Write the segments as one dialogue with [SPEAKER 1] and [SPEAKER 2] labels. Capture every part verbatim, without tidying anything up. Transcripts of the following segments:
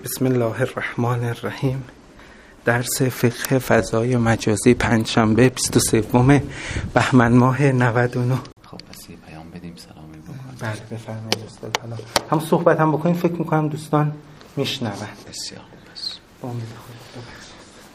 [SPEAKER 1] بسم الله الرحمن الرحیم. درس فقه فضای مجازی پنجشنبه بیست و سوم بهمن ماه نود و نه.
[SPEAKER 2] خب پس یه پیام بدیم سلامی بکنیم.
[SPEAKER 1] بله بفرمایید استاد. حالا هم صحبت هم بکنیم، فکر میکنم دوستان میشنون.
[SPEAKER 2] بسیار خوب. پس
[SPEAKER 1] با امید خدا ببخشید.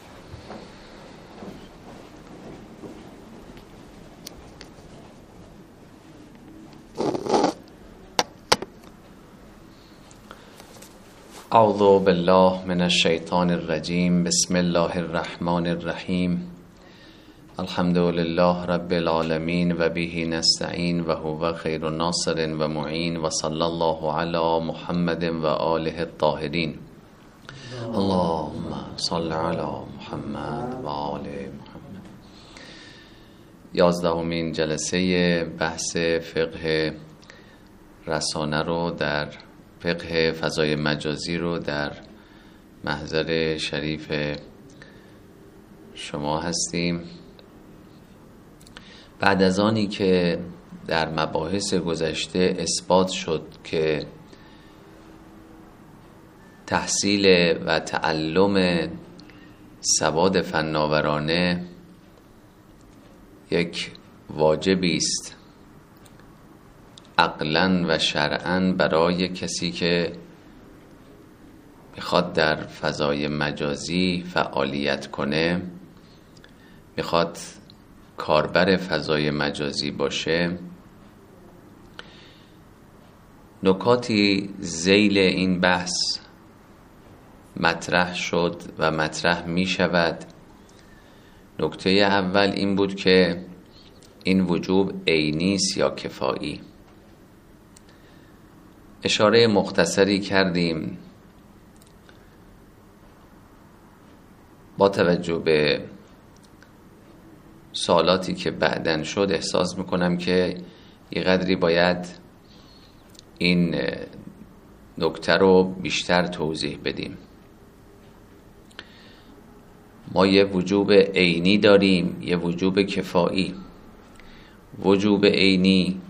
[SPEAKER 2] اعوذ بالله من الشیطان الرجیم. بسم الله الرحمن الرحیم. الحمد لله رب العالمین و به نستعین و هو خیر ناصر و معین و صلی الله علی محمد و آله الطاهرین. اللهم صل علی محمد و آل محمد. یازدهمین جلسه بحث فقه رسانه رو در فقه فضای مجازی رو در محضر شریف شما هستیم. بعد از آنی که در مباحث گذشته اثبات شد که تحصیل و تعلم سواد فناورانه یک واجبی است عقلاً و شرعاً برای کسی که میخواد در فضای مجازی فعالیت کنه، میخواد کاربر فضای مجازی باشه، نکاتی ذیل این بحث مطرح شد و مطرح میشود. نکته اول این بود که این وجوب عینی است یا کفایی. اشاره مختصری کردیم. با توجه به سوالاتی که بعدن شد احساس میکنم که یه قدری باید این نکته رو بیشتر توضیح بدیم. ما یه وجوب عینی داریم، یه وجوب کفایی. وجوب عینی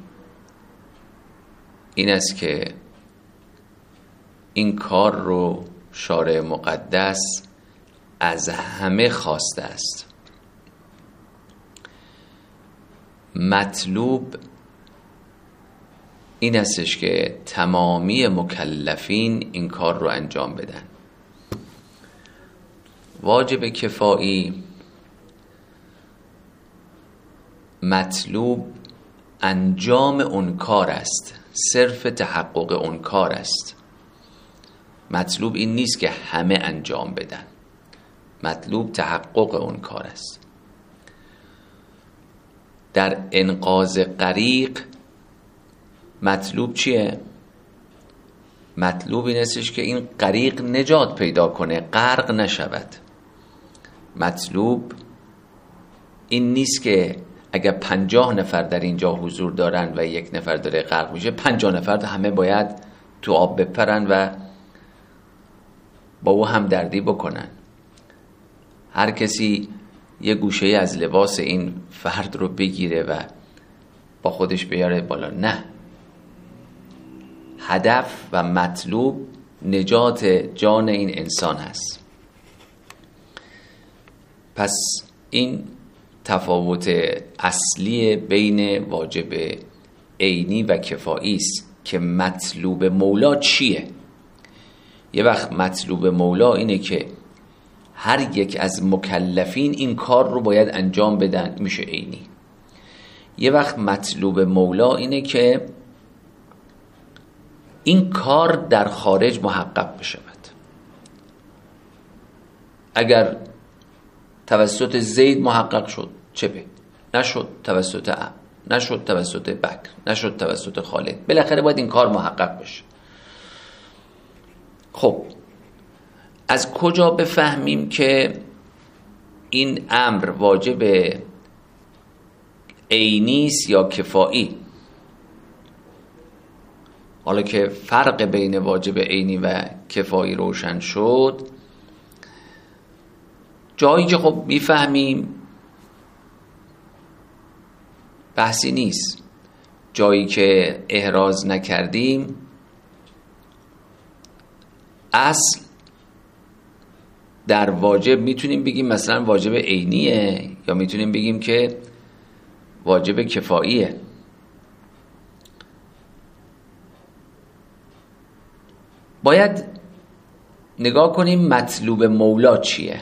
[SPEAKER 2] این است که این کار رو شارع مقدس از همه خواسته است. مطلوب این استش که تمامی مکلفین این کار رو انجام بدن. واجب کفایی مطلوب انجام اون کار است، صرف تحقق اون کار است. مطلوب این نیست که همه انجام بدن، مطلوب تحقق اون کار است. در انقاذ غریق مطلوب چیه؟ مطلوب این استش که این غریق نجات پیدا کنه، غرق نشود. مطلوب این نیست که اگر پنجاه نفر در اینجا حضور دارن و یک نفر داره غرق میشه، پنجاه نفر همه باید تو آب بپرن و با او هم دردی بکنن. هر کسی یه گوشه از لباس این فرد رو بگیره و با خودش بیاره بالا. نه، هدف و مطلوب نجات جان این انسان هست. پس این تفاوت اصلی بین واجب عینی و کفایی است که مطلوب مولا چیه. یه وقت مطلوب مولا اینه که هر یک از مکلفین این کار رو باید انجام بدن، میشه عینی. یه وقت مطلوب مولا اینه که این کار در خارج محقق بشود. اگر توسط زید محقق شد چه به، نشد توسط عم، نشد توسط بکر، نشد توسط خالد، بالاخره باید این کار محقق بشه. خب از کجا بفهمیم که این امر واجب عینی است یا کفایی؟ حالا که فرق بین واجب عینی و کفایی روشن شد، جایی که خب میفهمیم بحثی نیست، جایی که احراز نکردیم اصل در واجب میتونیم بگیم مثلا واجب عینیه یا میتونیم بگیم که واجب کفاییه. باید نگاه کنیم مطلوب مولا چیه.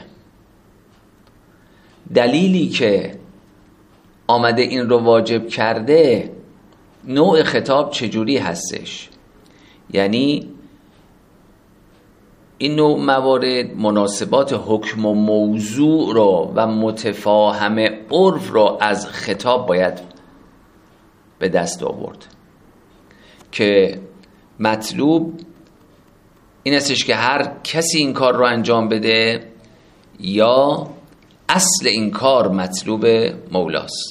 [SPEAKER 2] دلیلی که آمده این رو واجب کرده نوع خطاب چجوری هستش، یعنی این نوع موارد مناسبات حکم و موضوع رو و متفاهم عرف رو از خطاب باید به دست آورد که مطلوب این استش که هر کسی این کار رو انجام بده یا اصل این کار مطلوب مولاست.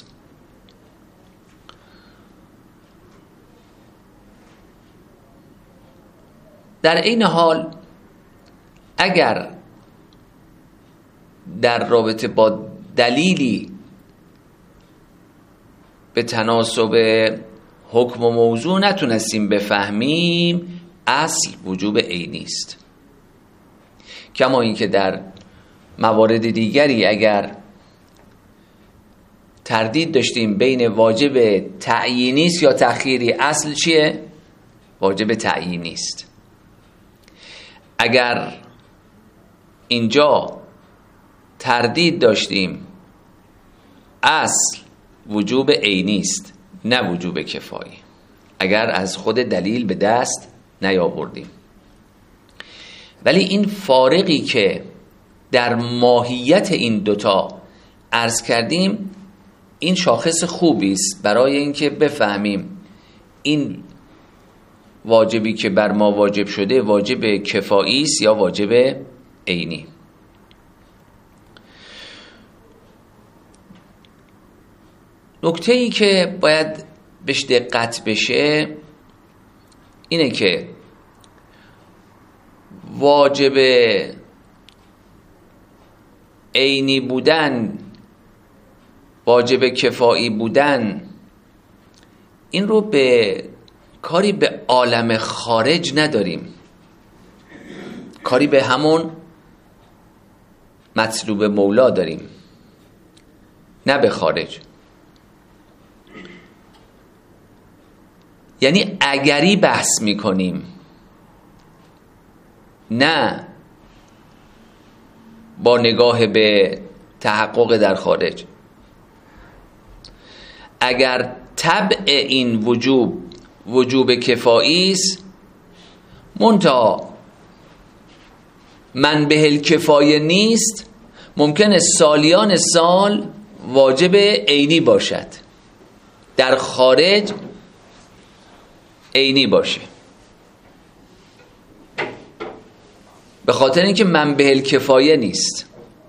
[SPEAKER 2] در این حال اگر در رابطه با دلیلی به تناسب حکم و موضوع نتونستیم بفهمیم، اصل وجوب عینی است. کما اینکه در موارد دیگری اگر تردید داشتیم بین واجب تعیینی است یا تأخیری، اصل چیه؟ واجب تعیینی است. اگر اینجا تردید داشتیم، اصل وجوب عینی است نه وجوب کفایی، اگر از خود دلیل به دست نیاوردیم. ولی این فارقی که در ماهیت این دوتا عرض کردیم، این شاخص خوبی است برای اینکه بفهمیم این واجبی که بر ما واجب شده واجب کفایی است یا واجب عینی. نکته ای که باید بهش دقت بشه اینه که واجب عینی بودن، واجب کفایی بودن، این رو به کاری به عالم خارج نداریم، کاری به همون مطلوب مولا داریم، نه به خارج. یعنی اگری بحث میکنیم، نه با نگاه به تحقق در خارج. اگر طبع این وجوب وجوب کفایی است، منتها منبع الکفایه نیست، ممکنه سالیان سال واجب عینی باشد، در خارج عینی باشه، به خاطر اینکه منبع الکفایه نیست.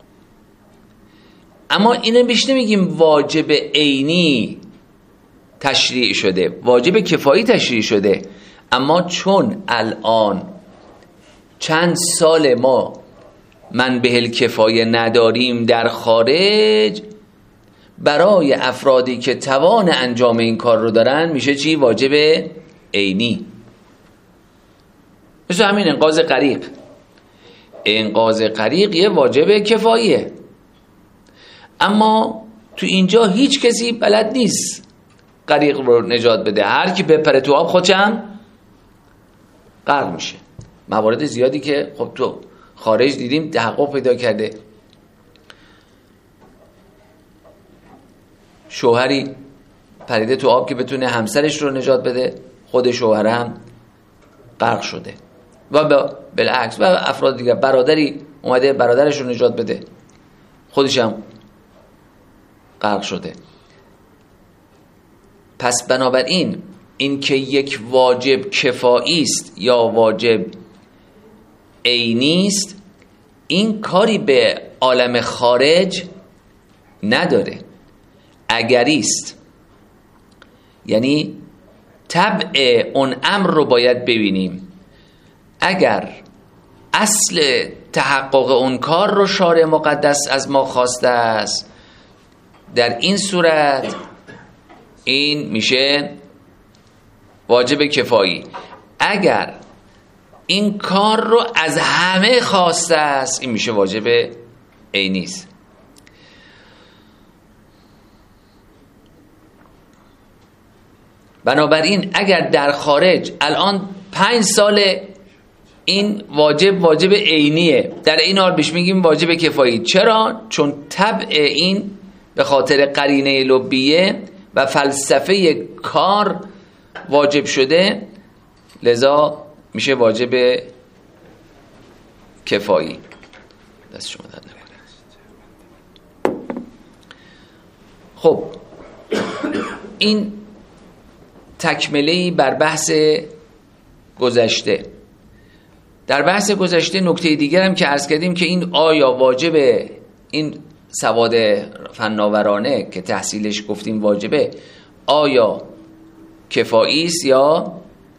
[SPEAKER 2] اما اینو بیش نمیگیم واجب عینی تشریع شده، واجب کفایی تشریع شده، اما چون الان چند سال ما منبع الکفایه نداریم در خارج، برای افرادی که توان انجام این کار رو دارن میشه چی؟ واجب عینی. مثل همین انقاذ غریق، انقاذ غریق یه واجب کفاییه، اما تو اینجا هیچ کسی بلد نیست غریق رو نجات بده، هر کی بپره تو آب خودشم غرق میشه. موارد زیادی که خب تو خارج دیدیم تحقق پیدا کرده، شوهری پریده تو آب که بتونه همسرش رو نجات بده، خود شوهر هم غرق شده، و بالعکس و افراد دیگه، برادری اومده برادرش رو نجات بده، خودش هم غرق شده. پس بنابراین این که یک واجب کفایی است یا واجب عینی است، این کاری به عالم خارج نداره، اگری است. یعنی طبع اون امر رو باید ببینیم. اگر اصل تحقق اون کار رو شارع مقدس از ما خواسته است، در این صورت این میشه واجب کفایی. اگر این کار رو از همه خواسته است، این میشه واجب عینی است. بنابراین اگر در خارج الان پنج سال این واجب واجب عینیه، در این حال بهش میگیم واجب کفایی. چرا؟ چون طبع این به خاطر قرینه لبیه و فلسفه کار واجب شده، لذا میشه واجب کفایی. دست شما درد نکنه. خب این تکمله‌ای بر بحث گذشته. در بحث گذشته نکته دیگر هم که عرض کردیم که این آیا واجب این سواد فناورانه که تحصیلش گفتیم واجبه، آیا کفایی است یا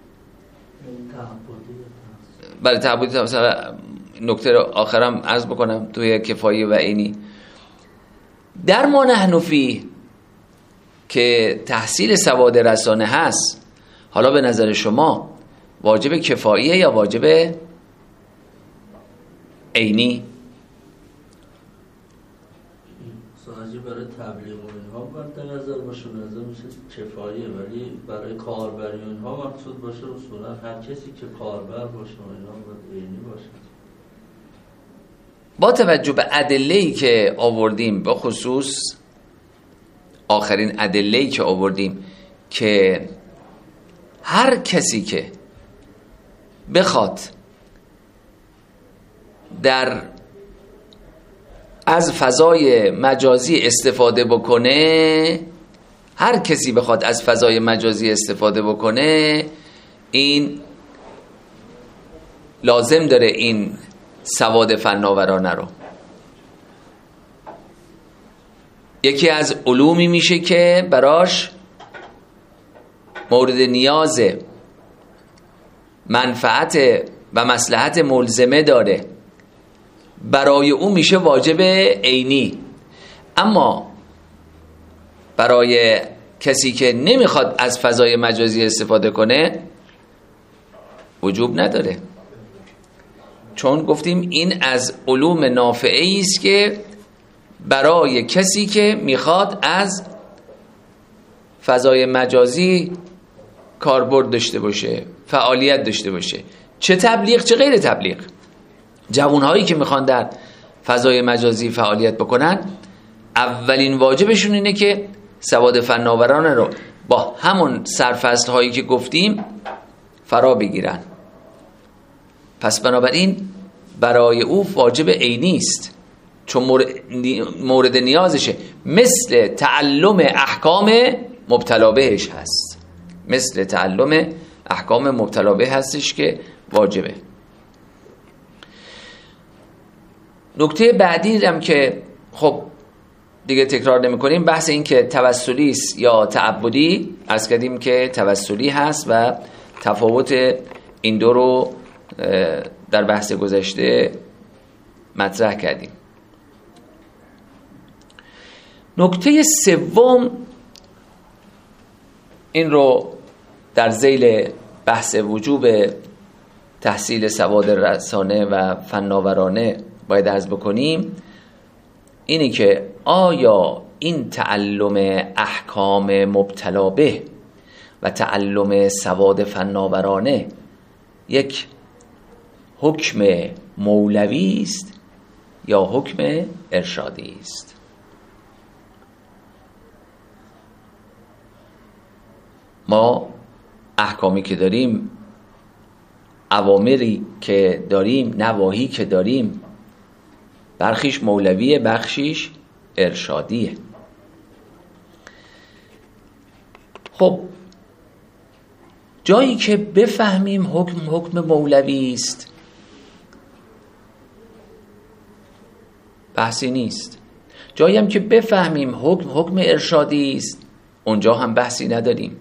[SPEAKER 2] برای تعبدی؟ مثلا نکته رو آخرم عرض بکنم توی کفایی و عینی. در ما نحن فیه که تحصیل سواد رسانه هست، حالا به نظر شما واجب کفاییه یا واجب عینی؟
[SPEAKER 3] سازی برای تبلیغ و اینها باید در نظر باشه، به نظر میشه کفاییه، ولی برای کاربری اینها مقصود باشه اصولا هر کسی که کاربر باشه و اینها باید عینی باشه.
[SPEAKER 2] با توجه به ادله‌ای که آوردیم، به خصوص آخرین ادله‌ای که آوردیم که هر کسی که بخواد در از فضای مجازی استفاده بکنه، هر کسی بخواد از فضای مجازی استفاده بکنه، این لازم داره این سواد فناورانه رو. یکی از علومی میشه که براش مورد نیاز منفعت و مصلحت ملزمه داره، برای او میشه واجب عینی. اما برای کسی که نمیخواد از فضای مجازی استفاده کنه وجوب نداره، چون گفتیم این از علوم نافعه است که برای کسی که میخواد از فضای مجازی کاربرد داشته باشه، فعالیت داشته باشه، چه تبلیغ چه غیر تبلیغ. جوانهایی که میخوان در فضای مجازی فعالیت بکنن، اولین واجبشون اینه که سواد فناورانه رو با همون سرفصل هایی که گفتیم فرا بگیرن. پس بنابراین برای او واجب عینی است، چون مورد نیازشه، مثل تعلم احکام مبتلا بهش هست، مثل تعلم احکام مبتلا به هستش که واجبه. نکته بعدی هم که خب دیگه تکرار نمی کنیم، بحث این که توسلی است یا تعبدی. عرض کردیم که توسلی هست و تفاوت این دو رو در بحث گذشته مطرح کردیم. نکته سوم، این رو در ذیل بحث وجوب تحصیل سواد رسانه و فناورانه باید عرض بکنیم، اینی که آیا این تعلم احکام مبتلا به و تعلم سواد فناورانه یک حکم مولوی است یا حکم ارشادی است؟ ما احکامی که داریم، اوامری که داریم، نواهی که داریم، برخیش مولویه، بخشیش ارشادیه. خب جایی که بفهمیم حکم حکم مولوی است بحثی نیست، جایی هم که بفهمیم حکم حکم ارشادی است اونجا هم بحثی نداریم.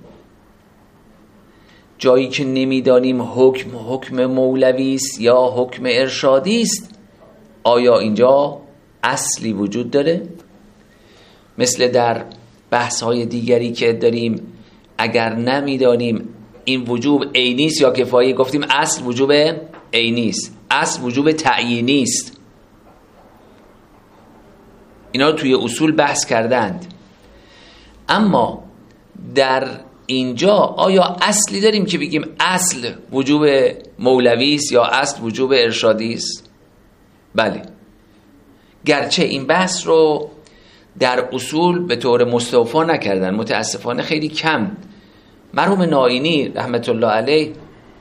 [SPEAKER 2] جایی که نمیدانیم حکم حکم مولوی است یا حکم ارشادی است، آیا اینجا اصلی وجود داره؟ مثل در بحث‌های دیگری که داریم، اگر نمیدانیم این وجوب عینی است یا کفایی، گفتیم اصل وجوب عینی است، اصل وجوب تعیینی است. اینا رو توی اصول بحث کردند. اما در اینجا آیا اصلی داریم که بگیم اصل وجوب مولوی است یا اصل وجوب ارشادی است؟ بله، گرچه این بحث رو در اصول به طور مستوفا نکردن، متاسفانه خیلی کم. مرحوم ناینی رحمت الله علیه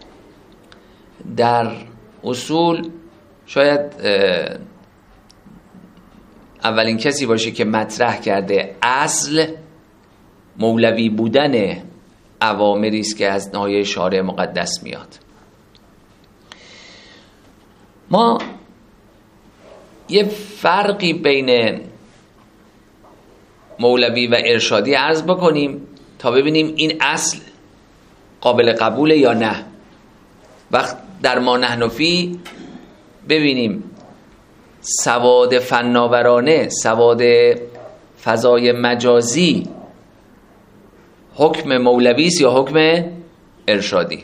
[SPEAKER 2] در اصول شاید اولین کسی باشه که مطرح کرده اصل مولوی بودن اوامری است که از ناحیه شارع مقدس میاد. ما یه فرقی بین مولوی و ارشادی عرض بکنیم تا ببینیم این اصل قابل قبوله یا نه. وقت در ما نحن فی ببینیم سواد فناورانه، سواد فضای مجازی حکم مولوی است یا حکم ارشادی؟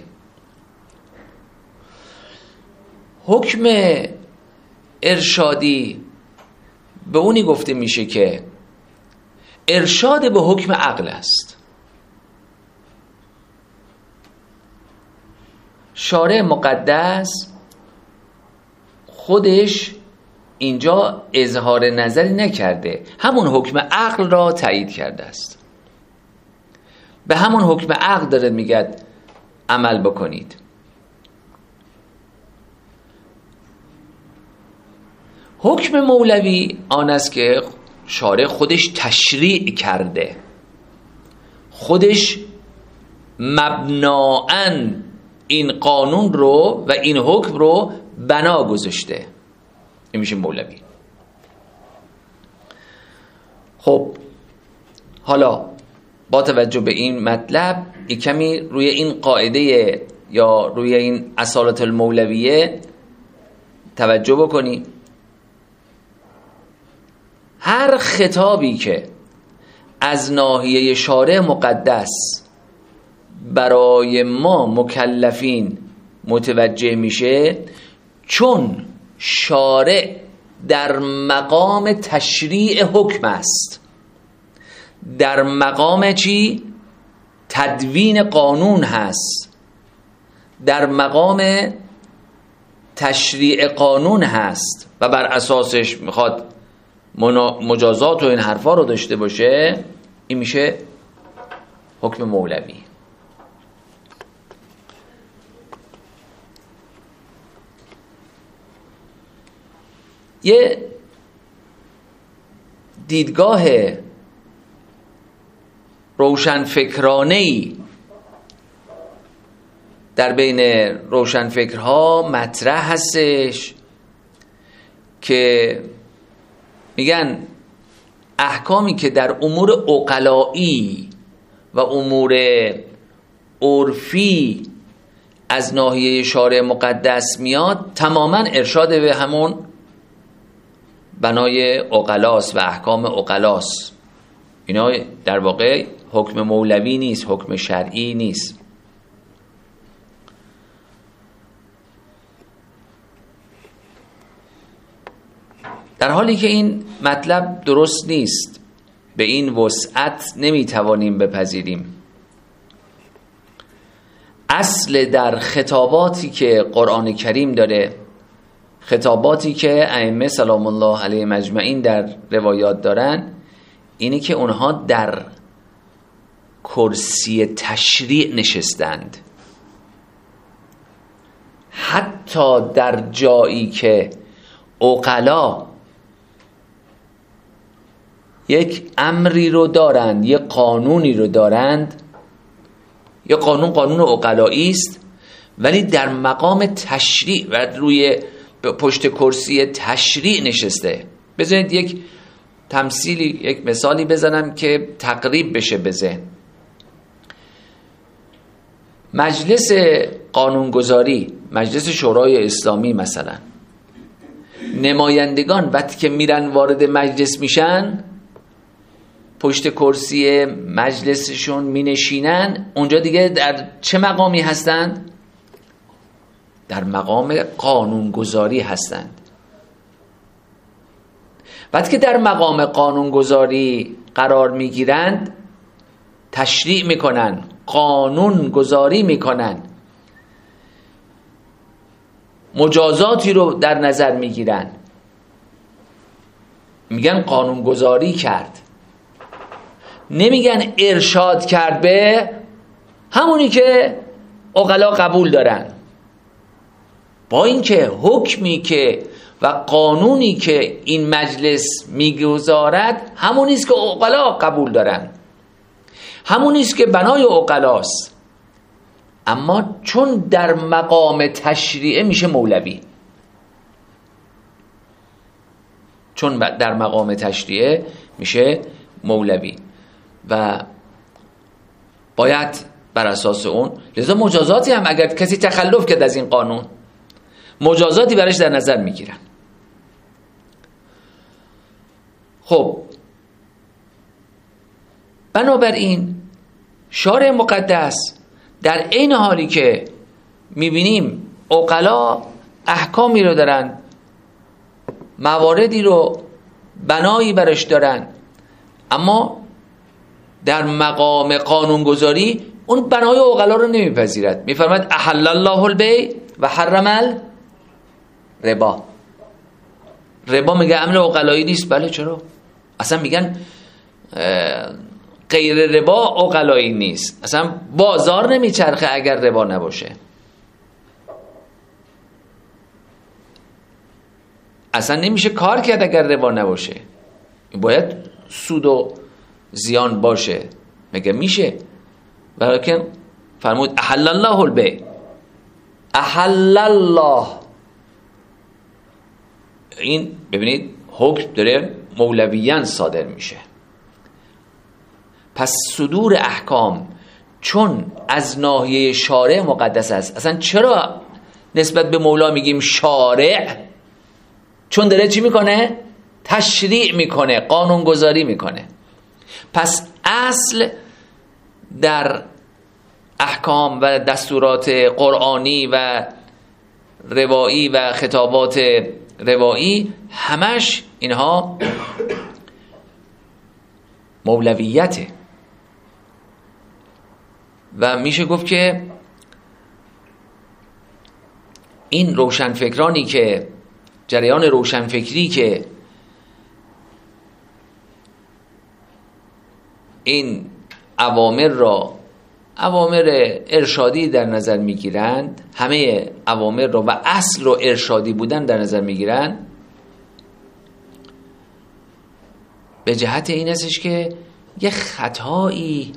[SPEAKER 2] حکم ارشادی به اونی گفته میشه که ارشاد به حکم عقل است. شارع مقدس خودش اینجا اظهار نظری نکرده، همون حکم عقل را تایید کرده است. به همون حکم عقل داره میگه عمل بکنید. حکم مولوی آن است که شارع خودش تشریع کرده، خودش مبنااً این قانون رو و این حکم رو بنا گذاشته. این میشه مولوی. خب حالا با توجه به این مطلب یک کمی روی این قاعده یا روی این اصالت المولویه توجه بکنی. هر خطابی که از ناحیه شارع مقدس برای ما مکلفین متوجه میشه، چون شارع در مقام تشریع حکم است، در مقام چی؟ تدوین قانون هست، در مقام تشریع قانون هست و بر اساسش میخواد مجازات و این حرفا رو داشته باشه. این میشه حکم مولوی. یه دیدگاه روشنفکرانه‌ای در بین روشنفکرها مطرح هستش که میگن احکامی که در امور عقلائی و امور عرفی از ناحیه شارع مقدس میاد تماما ارشاد به همون بنای عقلاست و احکام عقلاست. اینا در واقع حکم مولوی نیست، حکم شرعی نیست. در حالی که این مطلب درست نیست، به این وسعت نمیتوانیم بپذیریم. اصل در خطاباتی که قرآن کریم داره، خطاباتی که ائمه سلام الله علیهم اجمعین در روایات دارن، اینه که اونها در کرسی تشریع نشستند. حتی در جایی که عقلا یک امری رو دارند، یک قانونی رو دارند، یا قانون قانون عقلایی است، ولی در مقام تشریع و روی پشت کرسی تشریع نشسته. بذارید یک تمثیلی، یک مثالی بزنم که تقریب بشه به ذهن. مجلس قانونگذاری، مجلس شورای اسلامی مثلا، نمایندگان وقتی که میرن وارد مجلس میشن، پشت کرسی مجلسشون می نشینن، اونجا دیگه در چه مقامی هستند؟ در مقام قانونگذاری هستند. بعد که در مقام قانونگذاری قرار میگیرند، تشریع میکنن، قانون گذاری میکنن، مجازاتی رو در نظر میگیرن، میگن قانون گذاری کرد، نمیگن ارشاد کرد به همونی که عقلا قبول دارن. با اینکه حکمی که و قانونی که این مجلس میگذارد همونی است که عقلا قبول دارن، همونی است که بنای عقلاست، اما چون در مقام تشریعه میشه مولوی، چون در مقام تشریعه میشه مولوی و باید بر اساس اون، لذا مجازاتی هم اگر کسی تخلف کرد از این قانون، مجازاتی برش در نظر میگیرن. خب بنابراین شارع مقدس در عین حالی که میبینیم عقلا احکامی رو دارن، مواردی رو بنایی برش دارن، اما در مقام قانونگذاری اون بنای عقلا رو نمیپذیرد. میفرماید احل الله البیع و حرم الربا. ربا میگه امر عقلایی نیست. بله چرا؟ اصلا میگن غیر ربا عقلایی نیست، اصلا بازار نمیچرخه اگر ربا نباشه، اصلا نمیشه کار کرد اگر ربا نباشه، باید سود و زیان باشه. میگه میشه، ولیکن فرمود احل الله البیع، احل الله. این ببینید حکم داره مولویان صادر میشه. پس صدور احکام چون از ناحیه شارع مقدس است. اصلا چرا نسبت به مولا میگیم شارع؟ چون داره چی میکنه؟ تشریع میکنه، قانونگذاری میکنه. پس اصل در احکام و دستورات قرآنی و روایی و خطابات روایی همش اینها مولویته و میشه گفت که این روشنفکرانی که جریان روشنفکری که این اوامر را اوامر ارشادی در نظر میگیرند، همه اوامر را و اصل رو ارشادی بودن در نظر میگیرند، به جهت این استش که یه خطایی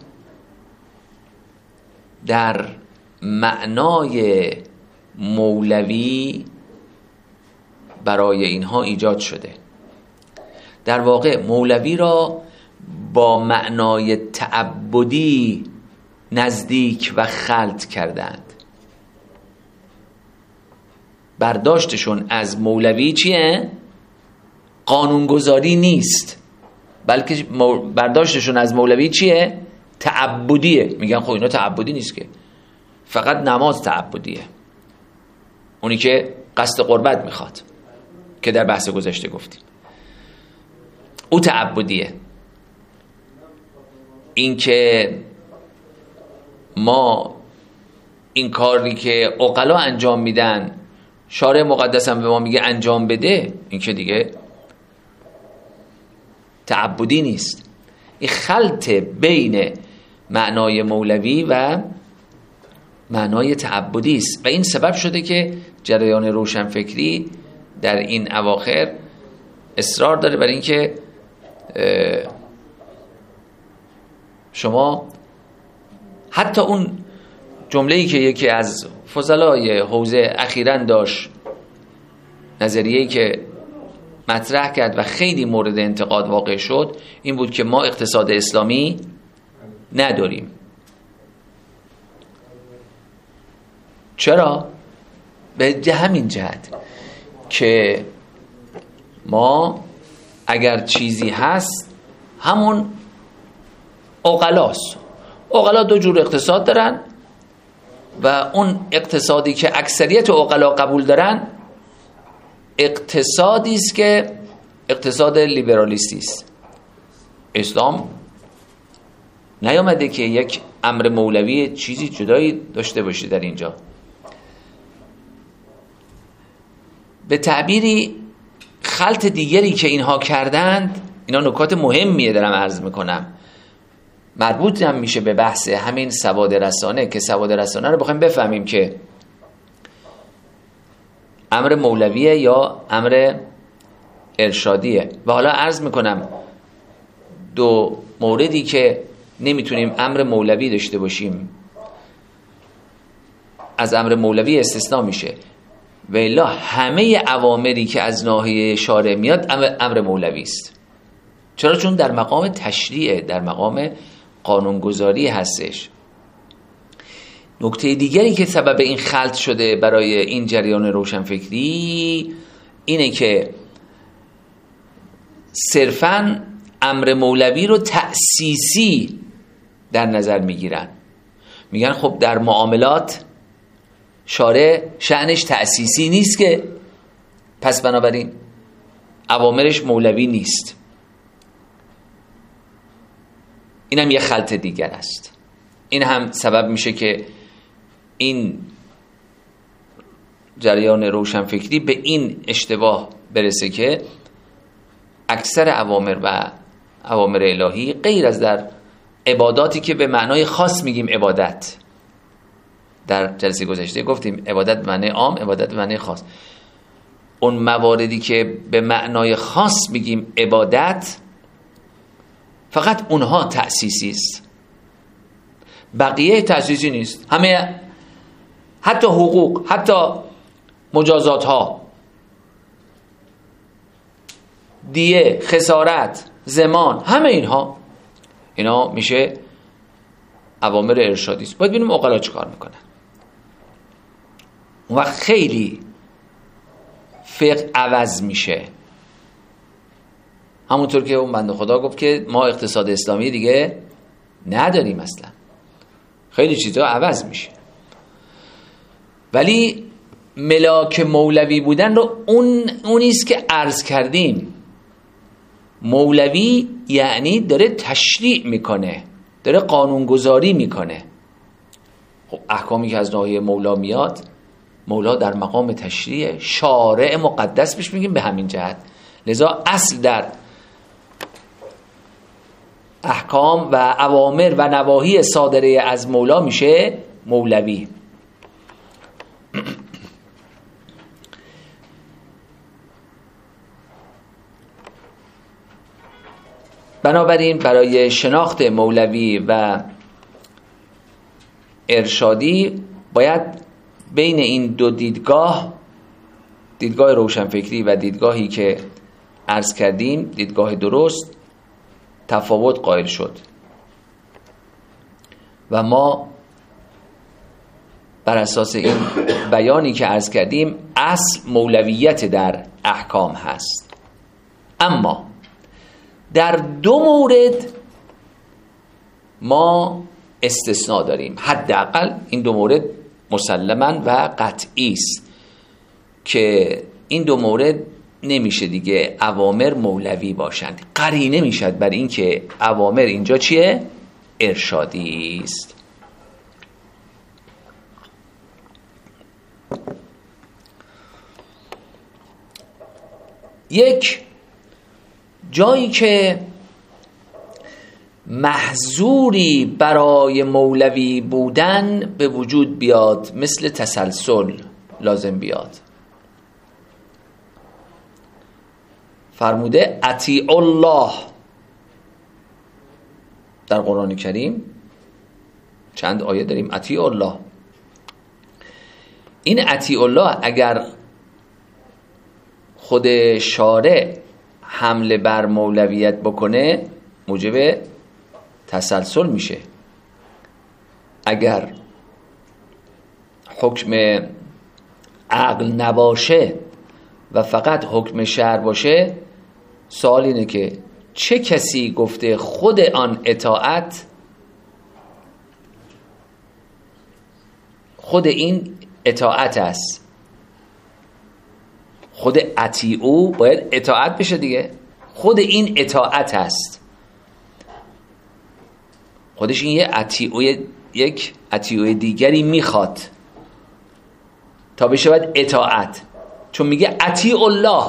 [SPEAKER 2] در معنای مولوی برای اینها ایجاد شده. در واقع مولوی را با معنای تعبدی نزدیک و خلط کردند. برداشتشون از مولوی چیه؟ قانونگذاری نیست، بلکه برداشتشون از مولوی چیه؟ تعبدیه. میگن خب اینا تعبدی نیست که، فقط نماز تعبدیه، اونی که قصد قربت میخواد که در بحث گذشته گفتیم او تعبدیه. این که ما این کاری که عقلا انجام میدن شارع مقدس هم به ما میگه انجام بده، این که دیگه تعبدی نیست. این خلط بین معنای مولوی و معنای تعبدی است و این سبب شده که جریان روشنفکری در این اواخر اصرار داره بر این که شما حتی اون جمله‌ای که یکی از فضلای حوزه اخیراً داشت، نظریه‌ای که مطرح کرد و خیلی مورد انتقاد واقع شد، این بود که ما اقتصاد اسلامی نداریم. چرا؟ به همین جهت که ما اگر چیزی هست همون عقلاست. عقلا دو جور اقتصاد دارن، و اون اقتصادی که اکثریت عقلا قبول دارن اقتصادی است که اقتصاد لیبرالیستی است. اسلام نیامده که یک امر مولوی چیزی جدایی داشته باشه در اینجا. به تعبیری خلط دیگری که اینها کردند، اینا نکات مهمیه دارم عرض میکنم، مربوط هم میشه به بحث همین سواد رسانه، که سواد رسانه رو بخوایم بفهمیم که امر مولویه یا امر ارشادیه. و حالا عرض میکنم دو موردی که نمیتونیم امر مولوی داشته باشیم از امر مولوی استثناء میشه، و الا همه اوامری که از ناحیه شارع میاد امر مولوی است. چرا؟ چون در مقام تشریع، در مقام قانونگذاری هستش. نکته دیگری که سبب این خلط شده برای این جریان روشنفکری اینه که صرفاً امر مولوی رو تأسیسی در نظر میگیرن. میگن خب در معاملات شارع شأنش تأسیسی نیست که، پس بنابراین اوامرش مولوی نیست. این هم یه خلط دیگر است. این هم سبب میشه که این جریان روشنفکری به این اشتباه برسه که اکثر اوامر و اوامر الهی غیر از در عباداتی که به معنای خاص میگیم عبادت، در جلسه گذشته گفتیم عبادت به معنای عام، عبادت به معنای خاص، اون مواردی که به معنای خاص میگیم عبادت فقط اونها تأسیسی است، بقیه تأسیسی نیست. همه حتی حقوق، حتی مجازات ها، دیه، خسارت، زمان، همه اینها اینا میشه اوامر ارشادی است. باید ببینیم عقلا چه کار میکنن. اون وقت خیلی فقه عوض میشه. همونطور که اون بنده خدا گفت که ما اقتصاد اسلامی دیگه نداریم اصلا، خیلی چیزا عوض میشه. ولی ملاک مولوی بودن رو اون اونیست که عرض کردیم. مولوی یعنی داره تشریع میکنه، داره قانونگذاری میکنه. خب احکامی که از ناحیه مولا میاد، مولا در مقام تشریع، شارع مقدس بهش میگیم به همین جهت. لذا اصل در احکام و اوامر و نواهی صادره از مولا میشه مولوی. بنابراین برای شناخت مولوی و ارشادی باید بین این دو دیدگاه، دیدگاه روشنفکری و دیدگاهی که عرض کردیم، دیدگاه درست، تفاوت قائل شد. و ما بر اساس این بیانی که عرض کردیم اصل مولویت در احکام هست. اما در دو مورد ما استثناء داریم، حداقل این دو مورد مسلماً و قطعی است که این دو مورد نمیشه دیگه اوامر مولوی باشند. قرینه میشد بر این که اوامر اینجا چیه؟ ارشادی است. یک جایی که محظوری برای مولوی بودن به وجود بیاد، مثل تسلسل لازم بیاد. فرموده اطیع الله در قرآن کریم، چند آیه داریم اطیع الله. این اطیع الله اگر خود شارع حمله بر مولویت بکنه موجب تسلسل میشه. اگر حکم عقل نباشه و فقط حکم شرع باشه، سوال اینه که چه کسی گفته خود آن اطاعت خود این اطاعت است. خود اطیعو باید اطاعت بشه دیگه. خود این اطاعت است. خودش این یه اطیعوی یک اطیعوی دیگری میخواد تا بشه باید اطاعت. چون میگه اطیع الله،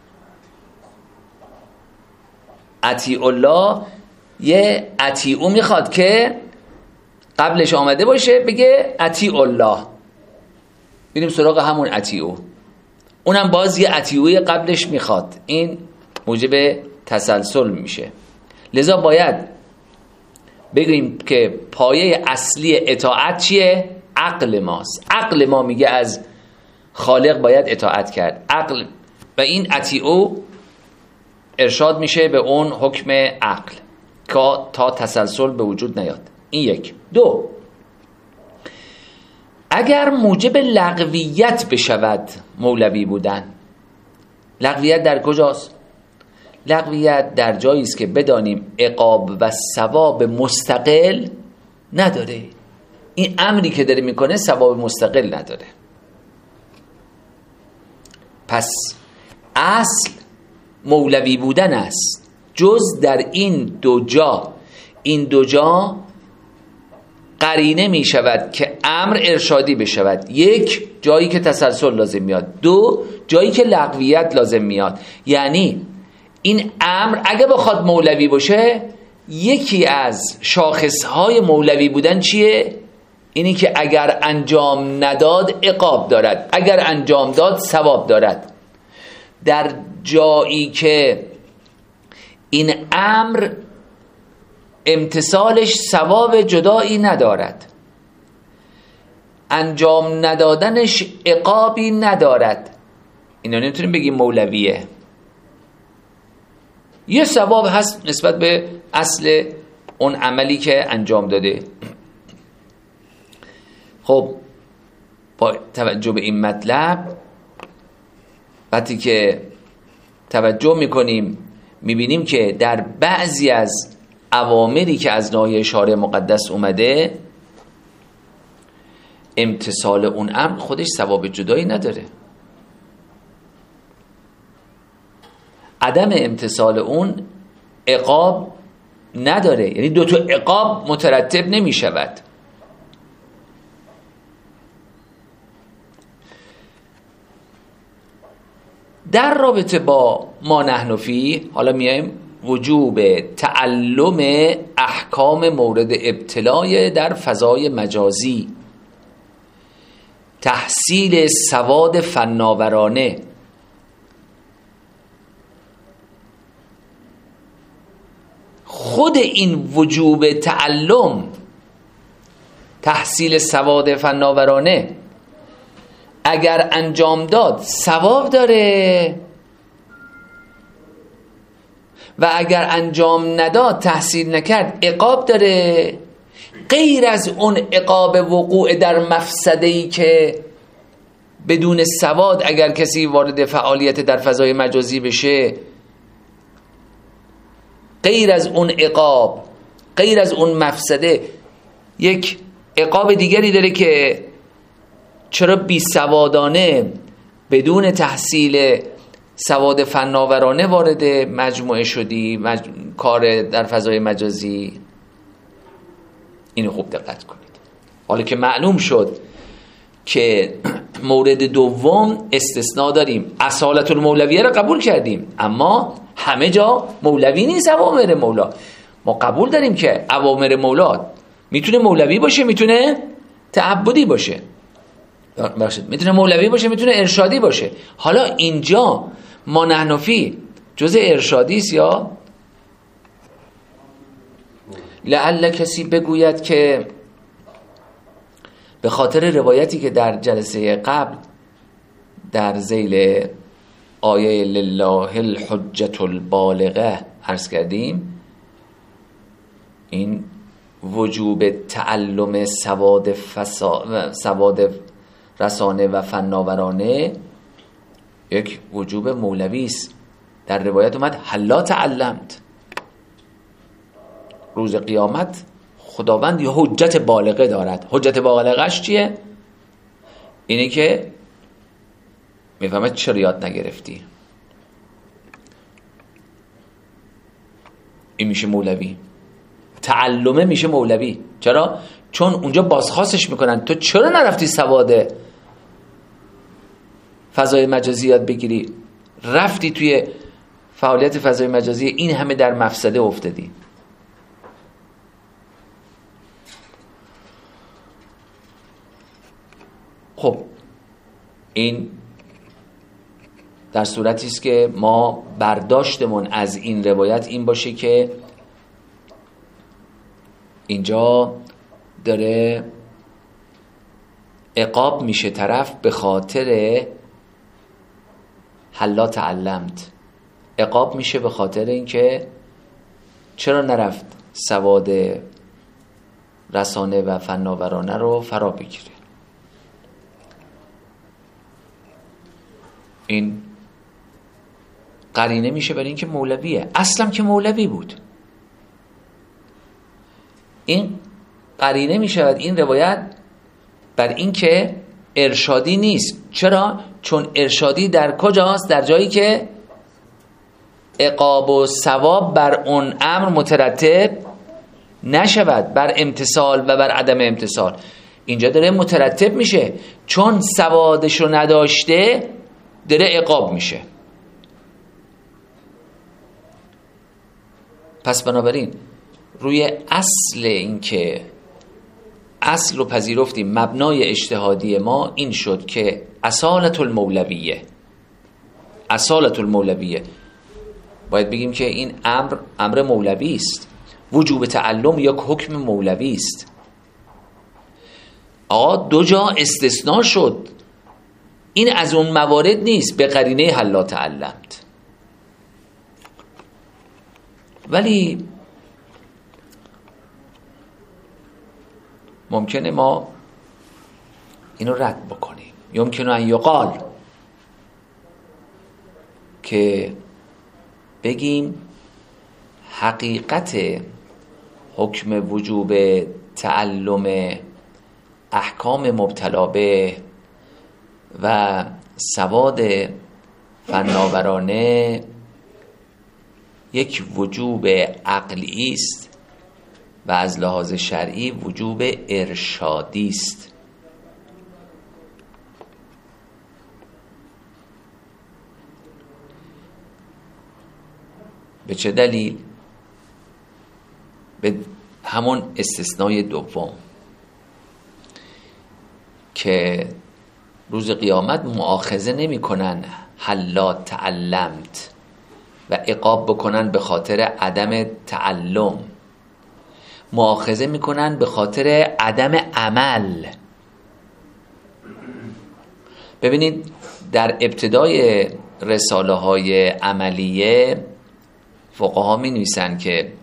[SPEAKER 2] اطیع الله یه اطیعو میخواد که قبلش آمده باشه بگه اطیع الله. بریم سراغ همون اطیعو، اونم باز یه اطیعوی قبلش میخواد. این موجب تسلسل میشه. لذا باید بگیم که پایه اصلی اطاعت چیه؟ عقل ماست. عقل ما میگه از خالق باید اطاعت کرد. عقل و این اطیعو ارشاد میشه به اون حکم عقل که تا تسلسل به وجود نیاد. این یک. دو، اگر موجب لغویت بشود مولوی بودن، لغویت در کجاست؟ لغویت در جایی است که بدانیم عقاب و ثواب مستقل نداره. این امری که داره میکنه ثواب مستقل نداره. پس اصل مولوی بودن است، جز در این دو جا. این دو جا قرینه می شود که امر ارشادی بشود. یک، جایی که تسلسل لازم میاد. دو، جایی که لغویت لازم میاد. یعنی این امر اگه بخواد مولوی باشه، یکی از شاخصهای مولوی بودن چیه؟ اینی که اگر انجام نداد عقاب دارد، اگر انجام داد ثواب دارد. در جایی که این امر امتثالش ثواب جدایی ندارد، انجام ندادنش عقابی ندارد، اینا نمیتونیم بگیم مولویه. یه ثواب هست نسبت به اصل اون عملی که انجام داده. خب با توجه به این مطلب، وقتی که توجه میکنیم میبینیم که در بعضی از اوامری که از ناحیه شارع مقدس اومده، امتثال اون امر خودش ثواب جدایی نداره. عدم امتثال اون عقاب نداره، یعنی دو تا عقاب مترتب نمی شود. در رابطه با ما نحن فیه، حالا میایم وجوب تعلم احکام مورد ابتلای در فضای مجازی، تحصیل سواد فناورانه، خود این وجوب تعلم، تحصیل سواد فناورانه اگر انجام داد ثواب داره و اگر انجام نداد، تحصیل نکرد، عقاب داره. غیر از اون عقاب وقوع در مفسده‌ای که بدون سواد اگر کسی وارد فعالیت در فضای مجازی بشه، غیر از اون عقاب، غیر از اون مفسده، یک عقاب دیگری داره که چرا بی سوادانه بدون تحصیل سواد فناورانه وارد مجموعه شدی، مج... کار در فضای مجازی. اینو خوب دقت کنید. حالا که معلوم شد که مورد دوم استثناء داریم، اصالت المولویه را قبول کردیم، اما همه جا مولوی نیست اوامر مولا. ما قبول داریم که اوامر مولا میتونه مولوی باشه، میتونه تعبدی باشه، بخشید میتونه مولوی باشه، میتونه ارشادی باشه. حالا اینجا ما نحن فیه جزء ارشادی است یا لعل کسی بگوید که به خاطر روایتی که در جلسه قبل در ذیل آیه لله الحجة البالغه عرض کردیم، این وجوب تعلم سواد فسا... سواد رسانه و فناورانه یک وجوب مولوی است. در روایت اومد حلا تعلمت، روز قیامت خداوند یه حجت بالغه دارد. حجت بالغهش چیه؟ اینه که میفهمه چرا یاد نگرفتی. این میشه مولوی. تعلمه میشه مولوی. چرا؟ چون اونجا بازخواستش میکنن تو چرا نرفتی سواد فضای مجازی یاد بگیری، رفتی توی فعالیت فضای مجازی این همه در مفسده افتادی. خب این در صورتی است که ما برداشتمون از این روایت این باشه که اینجا داره عقاب میشه طرف به خاطر حلا تعلمت، عقاب میشه به خاطر اینکه چرا نرفت سواد رسانه و فناورانه رو فرا بگیره. این قرینه میشه برای اینکه مولویه، اصلا که مولوی بود. این قرینه میشه این روایت بر اینکه ارشادی نیست. چرا؟ چون ارشادی در کجاست؟ در جایی که عقاب و ثواب بر اون امر مترتب نشود، بر امتثال و بر عدم امتثال. اینجا داره مترتب میشه، چون سوادشو نداشته داره عقاب میشه. پس بنابراین روی اصل این که اصل رو پذیرفتیم، مبنای اجتهادی ما این شد که اصالت المولویه، اصالت المولویه باید بگیم که این امر امر مولوی است. وجوب تعلم یک حکم مولوی است. آقا دو جا استثناء شد، این از اون موارد نیست به قرینه حلا تعلمت. ولی ممکنه ما اینو رد بکنیم. یمکنه ان یقال که بگیم حقیقت حکم وجوب تعلم احکام مبتلا به و سواد فناورانه یک وجوب عقلی است و از لحاظ شرعی وجوب ارشادی است. به چه دلیل؟ به همون استثنای دوم که روز قیامت مؤاخذه نمی کنن حلا تعلمت و عقاب بکنن به خاطر عدم تعلم، مؤاخذه میکنن به خاطر عدم عمل. ببینید در ابتدای رساله های عملیه فقها می نویسن که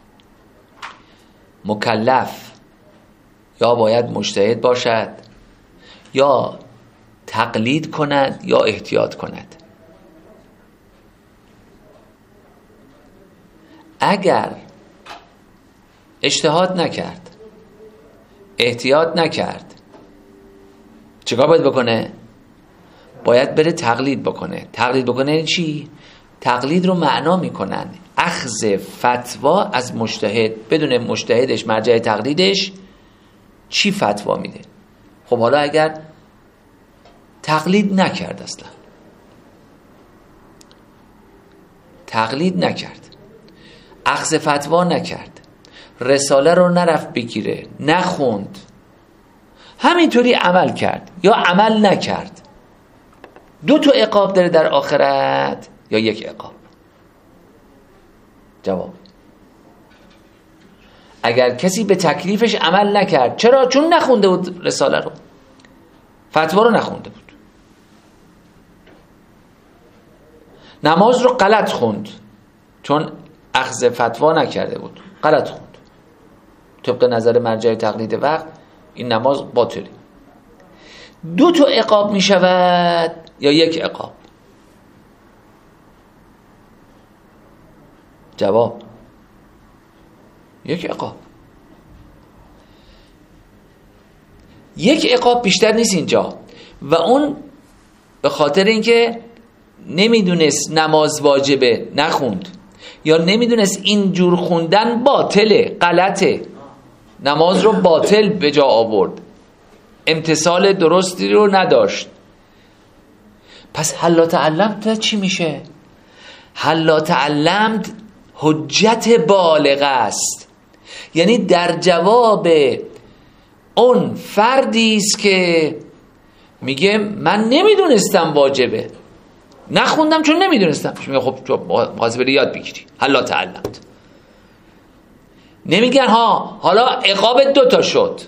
[SPEAKER 2] مکلف یا باید مجتهد باشد یا تقلید کند یا احتیاط کند. اگر اجتهاد نکرد، احتیاط نکرد، چیکار باید بکنه؟ باید بره تقلید بکنه. تقلید بکنه یعنی چی؟ تقلید رو معنا میکنن اخذ فتوا از مجتهد بدون مجتهدش مرجع تقلیدش چی فتوا میده. خب حالا اگر تقلید نکرد، اصلا تقلید نکرد، اخذ فتوا نکرد، رساله رو نرفت بگیره، نخوند، همینطوری عمل کرد یا عمل نکرد، دو تا عقاب داره در آخرت یا یک عقاب؟ جواب: اگر کسی به تکلیفش عمل نکرد، چرا؟ چون نخونده بود رساله رو، فتوا رو نخونده بود. نماز رو غلط خوند چون اخذ فتوا نکرده بود، غلط خوند. طبق نظر مرجع تقلید وقت این نماز باطلی. دو تا عقاب می شود یا یک عقاب؟ جواب: یک عقاب. یک عقاب بیشتر نیست اینجا. و اون به خاطر اینکه نمیدونست نماز واجبه نخوند، یا نمیدونست این جور خوندن باطله، غلطه، نماز رو باطل به جا آورد، امتثال درستی رو نداشت. پس حلا تعلمت چی میشه؟ حلا تعلمت حجت بالغه است، یعنی در جواب اون فردی است که میگه من نمیدونستم واجبه، نخوندم چون نمیدونستم. میگه خب تو مواظب بری یاد بگیری، حلا تعلمت. نمیگن ها حالا عقاب دو تا شد،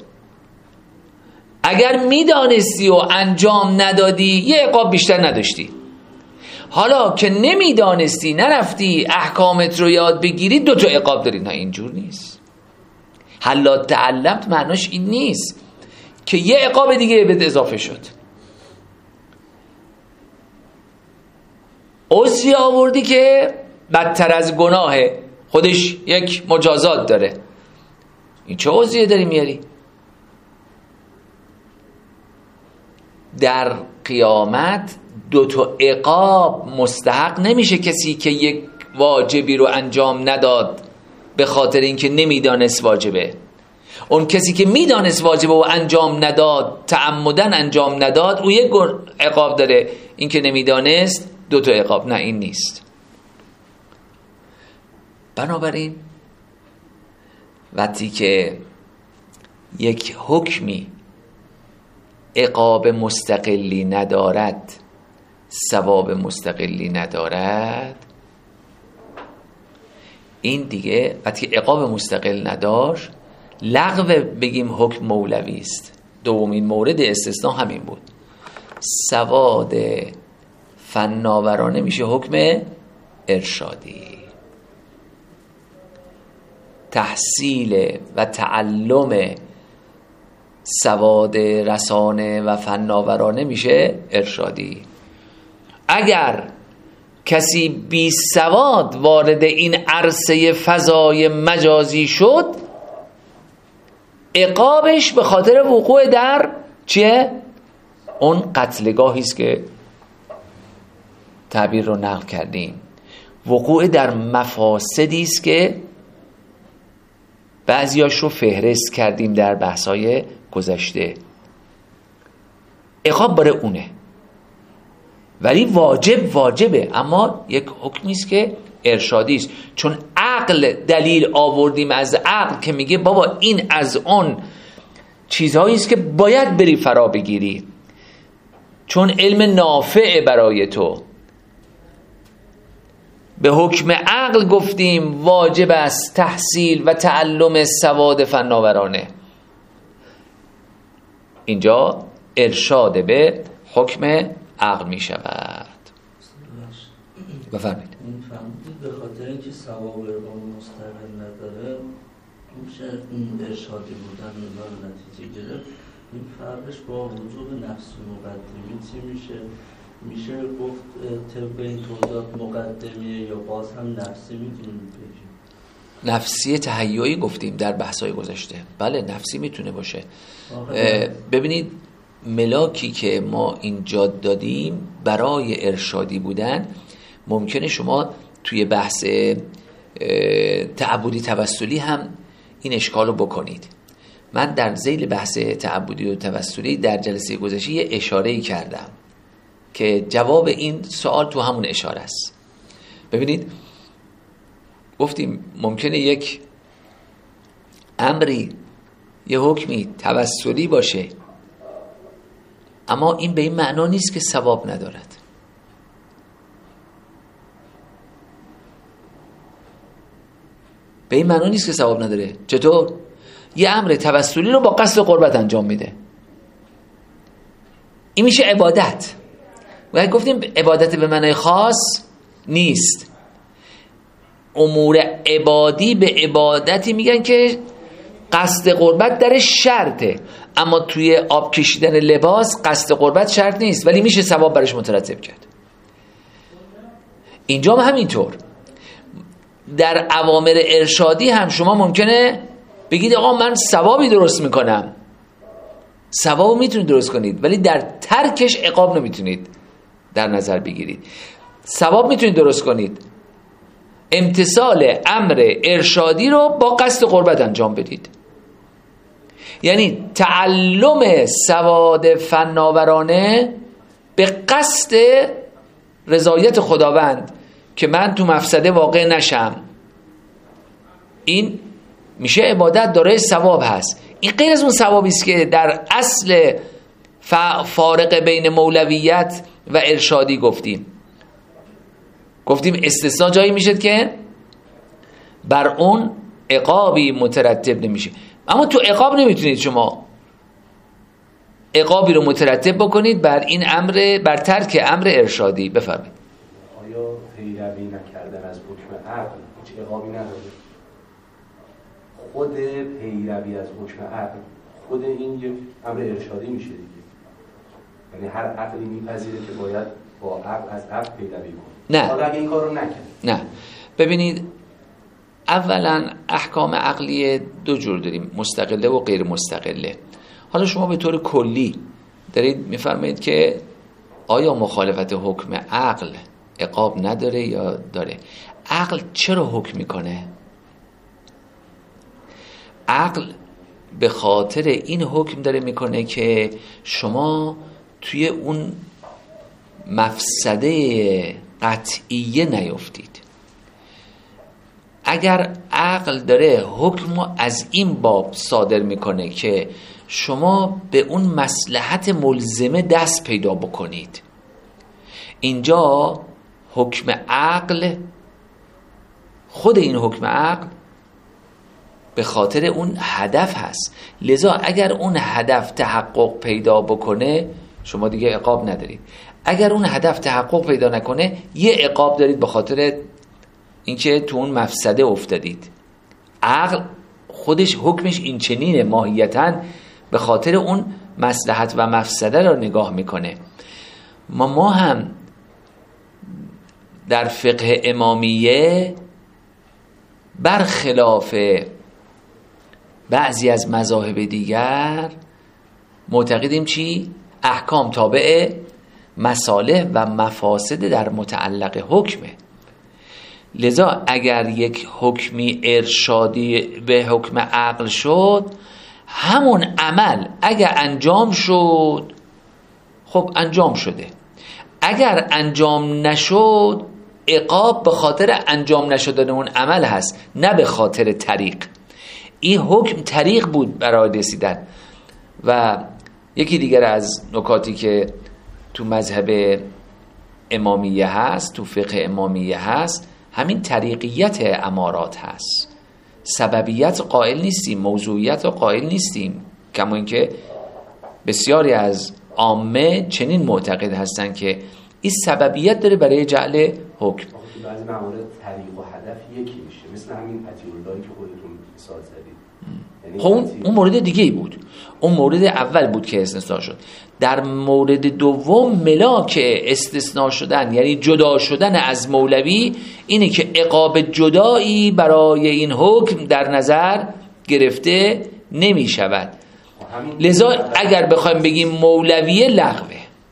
[SPEAKER 2] اگر میدانستی و انجام ندادی یه عقاب بیشتر نداشتی، حالا که نمیدانستی نرفتی احکامت رو یاد بگیری دو تا عقاب داری. نه اینجور نیست. حلا تعلمت معناش این نیست که یه عقاب دیگه بهت اضافه شد. عذری آوردی که بدتر از گناهه، خودش یک مجازات داره، این چه عذریه داری میاری؟ در قیامت دو تا عقاب مستحق نمیشه کسی که یک واجبی رو انجام نداد به خاطر اینکه نمیدانست واجبه. اون کسی که میدانست واجبه و انجام نداد، تعمدن انجام نداد، او یک عقاب داره. این که نمیدانست دو تا عقاب. نه این نیست. بنابراین وقتی که یک حکمی عقاب مستقلی ندارد، ثواب مستقلی ندارد، این دیگه وقتی عقاب مستقل نداشت لغو بگیم حکم مولوی است. دومین مورد استثناء همین بود. سواد فناورانه میشه حکم ارشادی. تحصیل و تعلم سواد رسانه و فناورانه میشه ارشادی. اگر کسی بی سواد وارد این عرصه فضای مجازی شد، عقابش به خاطر وقوع در چیه؟ اون قتلگاهی است که تعبیر رو نقل کردیم. وقوع در مفاسدی است که بعضیاش رو فهرست کردیم در بحث‌های گذشته. عقاب برای اونه، ولی واجب واجبه، اما یک حکمی است که ارشادی است. چون عقل دلیل آوردیم از عقل که میگه بابا این از اون چیزهایی است که باید بری فرا بگیری، چون علم نافع برای تو. به حکم عقل گفتیم واجب است تحصیل و تعلم سواد فناورانه. اینجا ارشاد به حکم عقل می شود. بفرمایید.
[SPEAKER 3] این فهمید به خاطر اینکه ثواب ارقام مستقل نداره میشه این ارشادی بودن و نتیجه گرفت. این فرقش با وجود نفس مقدمی چی میشه؟ میشه گفت طبق این توضیحات مقدمیه یا باز هم نفسی میتونیم بگیم؟
[SPEAKER 2] نفسی تهیعی گفتیم در بحث‌های گذشته. بله نفسی میتونه باشه. ببینید ملاکی که ما اینجا دادیم برای ارشادی بودن، ممکنه شما توی بحث تعبدی توسلی هم این اشکال رو بکنید. من در ذیل بحث تعبدی و توسلی در جلسه گذشته یه اشاره‌ای کردم که جواب این سوال تو همون اشاره است. ببینید گفتیم ممکنه یک امری یه حکمی توسلی باشه، اما این به این معنا نیست که ثواب ندارد. به این معنا نیست که ثواب نداره. چطور؟ یه امر توسلی رو با قصد قربت انجام میده، این میشه عبادت. و گفتیم عبادت به معنای خاص نیست. امور عبادی به عبادتی میگن که قصد قربت درش شرطه، اما توی آب کشیدن لباس قصد قربت شرط نیست، ولی میشه ثواب برش مترتب کرد. اینجا هم همینطور. در اوامر ارشادی هم شما ممکنه بگید آقا من ثوابی درست میکنم، ثواب میتونید درست کنید، ولی در ترکش عقاب نمیتونید در نظر بگیرید. ثواب میتونید درست کنید، امتثال امر ارشادی رو با قصد قربت انجام بدید. یعنی تعلم سواد فناورانه به قصد رضایت خداوند که من تو مفسده واقع نشم، این میشه عبادت دارای ثواب هست. این غیر از اون ثوابی است که در اصل فارق بین مولویت و ارشادی گفتیم. گفتیم استثناء جایی میشه که بر اون عقابی مترتب نمیشه. اما تو عقاب نمیتونید شما عقابی رو مترتب بکنید بر این امر، بر ترک امر ارشادی. بفرمایید.
[SPEAKER 4] آیا پیروی نکردن از حکم عقل هیچ عقابی نداره؟ خود پیروی از حکم عقل خود این یک امر ارشادی میشه دیگه. یعنی هر عقلی میپذیره که باید با عقل از عقل پیروی کنه.
[SPEAKER 2] نه.
[SPEAKER 4] حالا اگه این کار رو نکنه.
[SPEAKER 2] نه. ببینید، اولا احکام عقلی دو جور داریم، مستقله و غیر مستقله. حالا شما به طور کلی دارید میفرمایید که آیا مخالفت حکم عقل عقاب نداره یا داره؟ عقل چرا حکم میکنه؟ عقل به خاطر این حکم داره میکنه که شما توی اون مفسده قطعیه نیفتید. اگر عقل داره حکم از این باب صادر میکنه که شما به اون مصلحت ملزمه دست پیدا بکنید، اینجا حکم عقل، خود این حکم عقل به خاطر اون هدف هست. لذا اگر اون هدف تحقق پیدا بکنه شما دیگه عقاب ندارید. اگر اون هدف تحقق پیدا نکنه یه عقاب دارید به خاطر اینکه تو اون مفسده افتادید. عقل خودش حکمش این چنینه، ماهیتاً به خاطر اون مصلحت و مفسده را نگاه میکنه. ما ما هم در فقه امامیه برخلاف بعضی از مذاهب دیگر معتقدیم چی؟ احکام تابع مصالح و مفاسد در متعلق حکمه. لذا اگر یک حکمی ارشادی به حکم عقل شد، همون عمل اگر انجام شد خب انجام شده، اگر انجام نشد عقاب به خاطر انجام نشدن اون عمل هست، نه به خاطر طریق. این حکم طریق بود برای رسیدن. و یکی دیگر از نکاتی که تو مذهب امامیه هست، تو فقه امامیه هست، همین طریقیت امارات هست. سببیت قائل نیستیم، موضوعیت قائل نیستیم، کما اینکه بسیاری از عامه چنین معتقد هستن که این سببیت داره برای جعل حکم.
[SPEAKER 4] تو بعضی موارد طریق و هدف یکی میشه، مثل همین عطی‌اللهی که خودتون مثال زدید.
[SPEAKER 2] خب اون, اون مورد دیگه ای بود. اون مورد اول بود که استثناء شد. در مورد دوم ملاک استثناء شدن، یعنی جدا شدن از مولوی، اینه که عقاب جدایی برای این حکم در نظر گرفته نمی شود. لذا اگر بخوایم بگیم مولویه لغوه.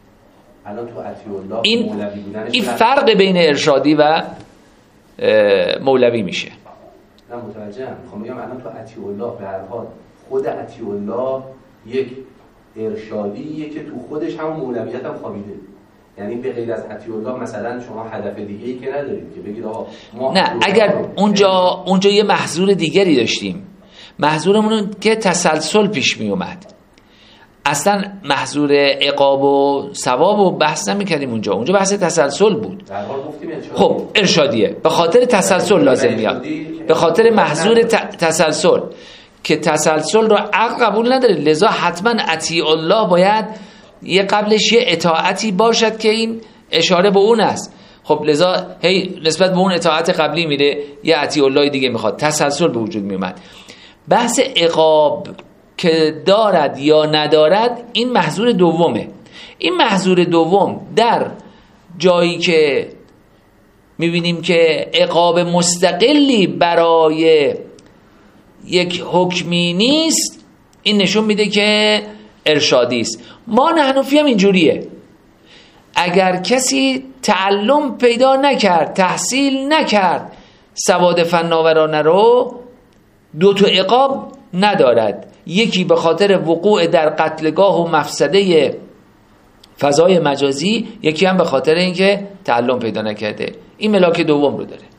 [SPEAKER 2] این این فرق بین ارشادی و مولوی میشه.
[SPEAKER 4] نه متوجهم. میخوام بگم الان تو عطی‌الله به هر حال خود عطی‌الله یک ارشادیه که تو خودش هم مولویت هم خوابیده. یعنی به غیر از عطی‌الله مثلا شما هدف دیگه‌ای که ندارید که بگید آقا ما
[SPEAKER 2] نه، اگر اونجا اونجا یه محظور دیگری داشتیم، محظورمون که تسلسل پیش می اومد. اصلا محظور عقاب و ثواب و بحث نمی‌کردیم اونجا. اونجا بحث تسلسل بود.
[SPEAKER 4] در حال گفتیم ارشادیه.
[SPEAKER 2] خب ارشادیه به خاطر تسلسل لازم میاد، به خاطر محظور تسلسل که تسلسل رو عقل قبول نداره. لذا حتما عطی‌الله باید یه قبلش یه اطاعتی باشد که این اشاره به اون است. خب لذا هی نسبت به اون اطاعت قبلی میره یه عطی‌الله دیگه میخواد، تسلسل به وجود میومد. بحث عقاب که دارد یا ندارد این محظور دومه. این محظور دوم در جایی که میبینیم که عقاب مستقلی برای یک حکمی نیست، این نشون میده که ارشادی است. ما نحنفی هم اینجوریه، اگر کسی تعلم پیدا نکرد، تحصیل نکرد سواد فناورانه رو، دو تا عقاب ندارد. یکی به خاطر وقوع در قتلگاه و مفسده فضای مجازی، یکی هم به خاطر اینکه تعلم پیدا نکرده. این ملاک دوم رو داره.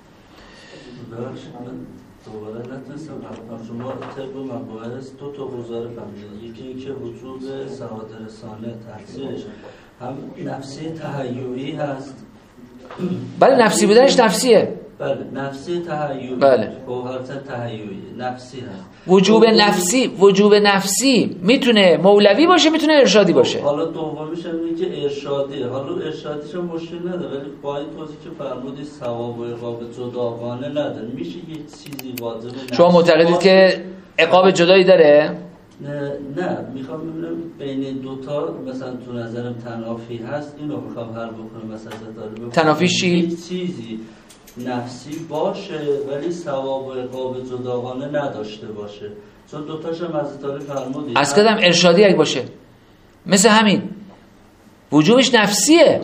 [SPEAKER 3] دوباره نتونستم بفهمم. شما طبق مباحث دو تا گزاره فهمیدید، یکی اینکه وجود سواد رسانه تحصیلش هم نفسی تهیعی هست.
[SPEAKER 2] بله نفسی بودنش نفسیه.
[SPEAKER 3] بله نفسی تهیعی.
[SPEAKER 2] بله
[SPEAKER 3] گوهرت تهیعی نفسی هست.
[SPEAKER 2] وجوب نفسی، وجوب نفسی میتونه مولوی باشه، میتونه ارشادی باشه.
[SPEAKER 3] حالا دومیش هم اینه که ارشادیه. حالا ارشادیش هم مشکل نداره، ولی با این توضیح که فرمودید ثواب و عقاب جداگانه نداره، میشه یه چیزی واجب.
[SPEAKER 2] شما معتقدید که عقاب جدایی داره؟
[SPEAKER 3] نه نه میخوام ببینم بین دوتا مثلا تو نظرم تنافی هست، اینو میخوام حل بکنم. مثلا ستاره
[SPEAKER 2] تنافیش چی؟
[SPEAKER 3] چیزی نفسی باشه ولی ثواب و عقاب جداگانه نداشته باشه، چون دوتاش هم از ستاره فرمودید
[SPEAKER 2] از کدام ارشادی اگه باشه مثل همین وجوبش نفسیه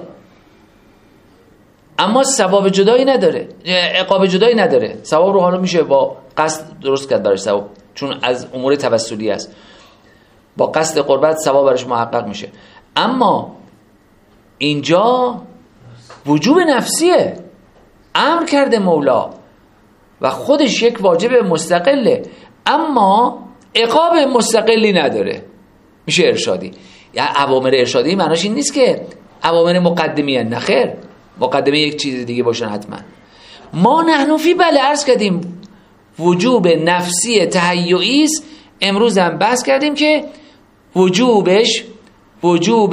[SPEAKER 2] اما ثواب جدایی نداره، عقاب جدایی نداره. ثواب رو حالا میشه با قصد درست کرد براش ثواب، چون از امور توسلی است، با قصد قربت ثواب براش محقق میشه. اما اینجا وجوب نفسیه، امر کرده مولا و خودش یک واجب مستقله، اما عقاب مستقلی نداره، میشه ارشادی. یعنی اوامر ارشادی معناش این نیست که اوامر مقدمی هست، نه خیر، مقدمه یک چیز دیگه باشن حتما. ما نحنفی بله عرض کردیم وجوب نفسی تهیعی است. امروز هم بحث کردیم که وجوبش وجوب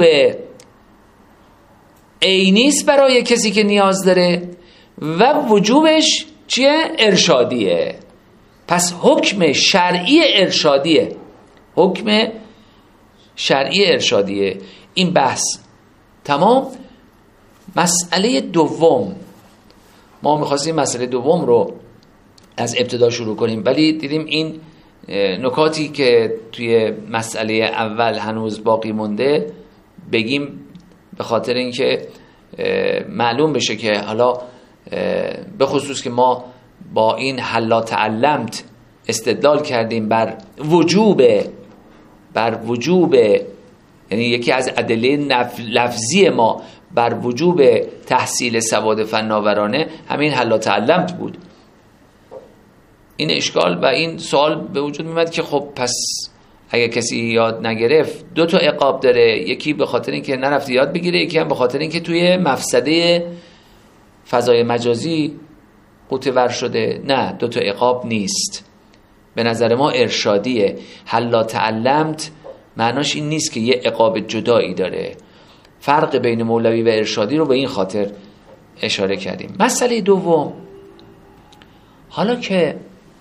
[SPEAKER 2] عینی است برای کسی که نیاز داره و وجوبش چیه؟ ارشادیه. پس حکم شرعی ارشادیه، حکم شرعی ارشادیه. این بحث تمام. مسئله دوم، ما می‌خواستیم مسئله دوم رو از ابتدا شروع کنیم ولی دیدیم این نکاتی که توی مسئله اول هنوز باقی مونده بگیم، به خاطر اینکه معلوم بشه که حالا به خصوص که ما با این حلا تعلمت استدلال کردیم بر وجوب بر وجوب یعنی یکی از ادله لفظی ما بر وجوب تحصیل سواد فناورانه همین حلا تعلمت بود. این اشکال و این سوال به وجود میاد که خب پس اگه کسی یاد نگرفت دو تا عقاب داره، یکی به خاطر اینکه نرفته یاد بگیره، یکی هم به خاطر اینکه توی مفسده فضای مجازی قوطه‌ور شده. نه، دو تا عقاب نیست، به نظر ما ارشادیه. حلا تعلمت معناش این نیست که یه عقاب جدایی داره. فرق بین مولوی و ارشادی رو به این خاطر اشاره کردیم. مسئله دوم، حالا که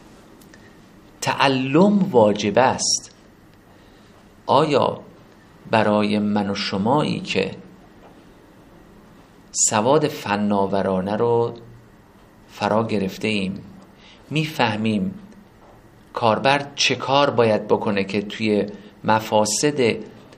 [SPEAKER 2] تعلم واجب است، آیا برای من و شمایی که سواد فناورانه رو فرا گرفته ایم، میفهمیم کاربر چه کار باید بکنه که توی مفاسد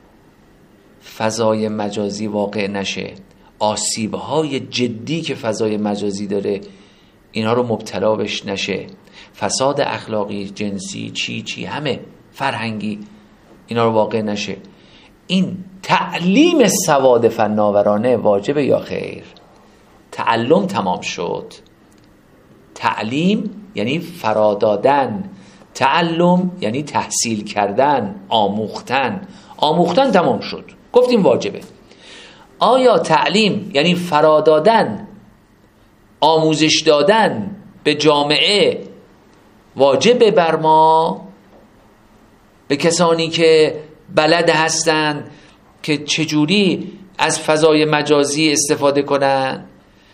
[SPEAKER 2] فضای مجازی واقع نشه، آسیب‌های جدی که فضای مجازی داره اینا رو مبتلا بش نشه، فساد اخلاقی، جنسی، چی چی همه فرهنگی اینا رو واقع نشه. این تعلیم سواد فناورانه واجبه یا خیر؟ تعلم تمام شد. تعلیم یعنی فرادادن، تعلم یعنی تحصیل کردن، آموختن. آموختن تمام شد، گفتیم واجبه. آیا تعلیم یعنی فرادادن، آموزش دادن به جامعه واجبه بر ما، به کسانی که بلد هستن که چجوری از فضای مجازی استفاده کنن؟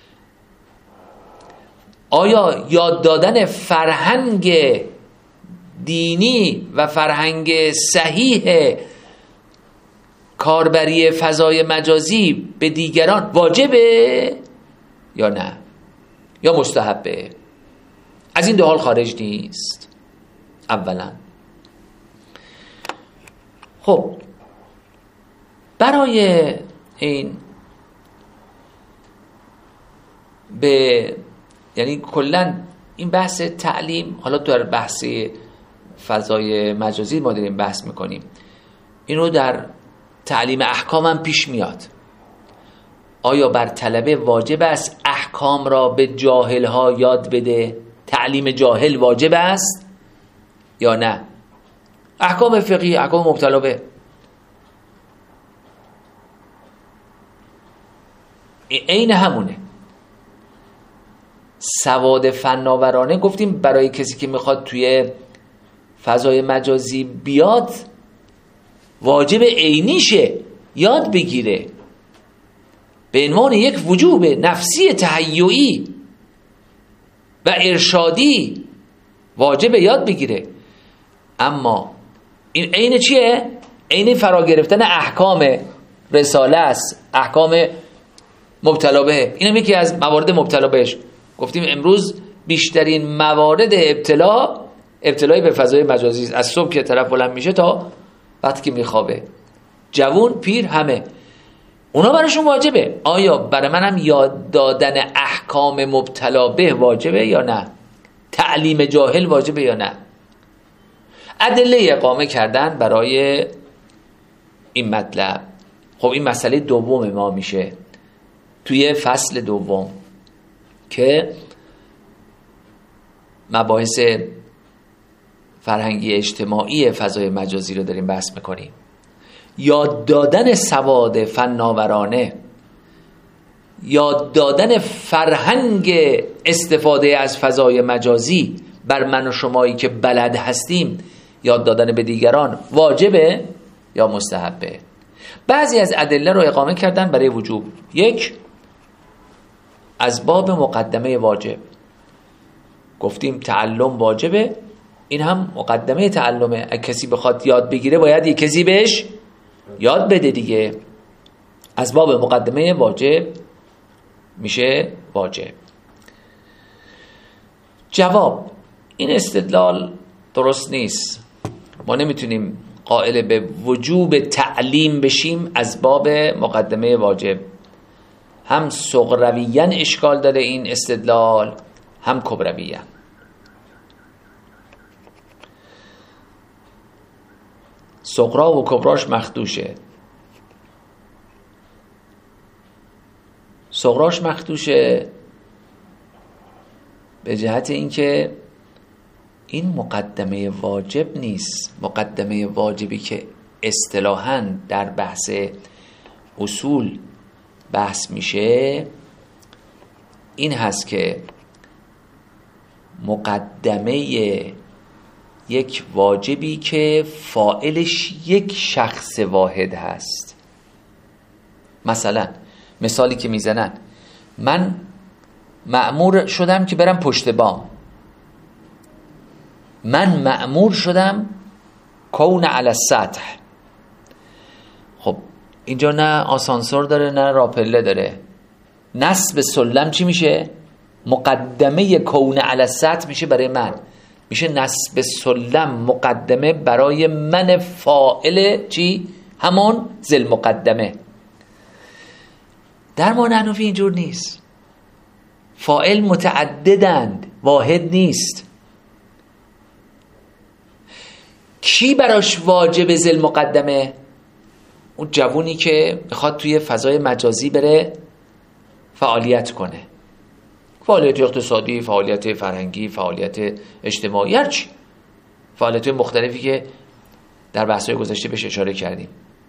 [SPEAKER 2] آیا یاد دادن فرهنگ دینی و فرهنگ صحیح کاربری فضای مجازی به دیگران واجبه یا نه، یا مستحبه؟ از این دو حال خارج نیست. اولا خب برای این به یعنی کلا این بحث تعلیم، حالا در بحث فضای مجازی ما داریم بحث میکنیم، اینو در تعلیم احکام هم پیش میاد. آیا بر طلبه واجب است احکام را به جاهل ها یاد بده؟ تعلیم جاهل واجب است یا نه؟ احکام فقهی، احکام مبتلا به، عین همونه. سواد فناورانه گفتیم برای کسی که میخواد توی فضای مجازی بیاد واجب عینیشه یاد بگیره، به عنوان یک وجوب نفسی تهیعی و ارشادی واجب یاد بگیره. اما این عین چیه؟ عین فرا گرفتن احکام رساله است، احکام مبتلا به. اینم یکی از موارد مبتلا بهش. گفتیم امروز بیشترین موارد ابتلا ابتلای به فضای مجازی است، از صبح که طرف بلند میشه تا وقتی که میخوابه، جوون پیر همه اونا براشون واجبه. آیا برای منم یاد دادن احکام مبتلا به واجبه یا نه؟ تعلیم جاهل واجبه یا نه؟ ادله اقامه کردن برای این مطلب. خب این مسئله دوم ما میشه توی فصل دوم که مباحث فرهنگی اجتماعی فضای مجازی رو داریم بحث میکنیم. یاد دادن سواد فناورانه، یاد دادن فرهنگ استفاده از فضای مجازی بر من و شمایی که بلد هستیم، یاد دادن به دیگران واجبه یا مستحبه؟ بعضی از ادله رو اقامه کردن برای وجوب. یک، از باب مقدمه واجب گفتیم تعلم واجبه، این هم مقدمه تعلمه. اگه کسی بخواد یاد بگیره باید یک کسی بهش یاد بده دیگه. از باب مقدمه واجب میشه واجب. جواب: این استدلال درست نیست. ما نمیتونیم قائل به وجوب تعلیم بشیم از باب مقدمه واجب. هم صغرویاً اشکال داره این استدلال، هم کبرویاً. صغرا و کبراش مخدوشه. صغراش مخدوشه به جهت اینکه این مقدمه واجب نیست. مقدمه واجبی که اصطلاحاً در بحث اصول بحث میشه این هست که مقدمه یک واجبی که فاعلش یک شخص واحد هست. مثلا مثالی که میزنن، من مأمور شدم که برم پشت بام. من مأمور شدم کون علی السطح. خب اینجا نه آسانسور داره نه راپله داره. نصب سلم چی میشه؟ مقدمه کون علی السطح میشه برای من. میشه نصب سلم مقدمه برای من فاعل چی؟ همون ذل مقدمه. در ما حنفی اینجور نیست. فاعل متعددند، واحد نیست. کی براش واجب ذل مقدمه؟ اون جوونی که بخواد توی فضای مجازی بره فعالیت کنه، فعالیت اقتصادی، فعالیت فرهنگی، فعالیت اجتماعی، هرچی فعالیت مختلفی که در بحث‌های گذشته بهش اشاره کردیم.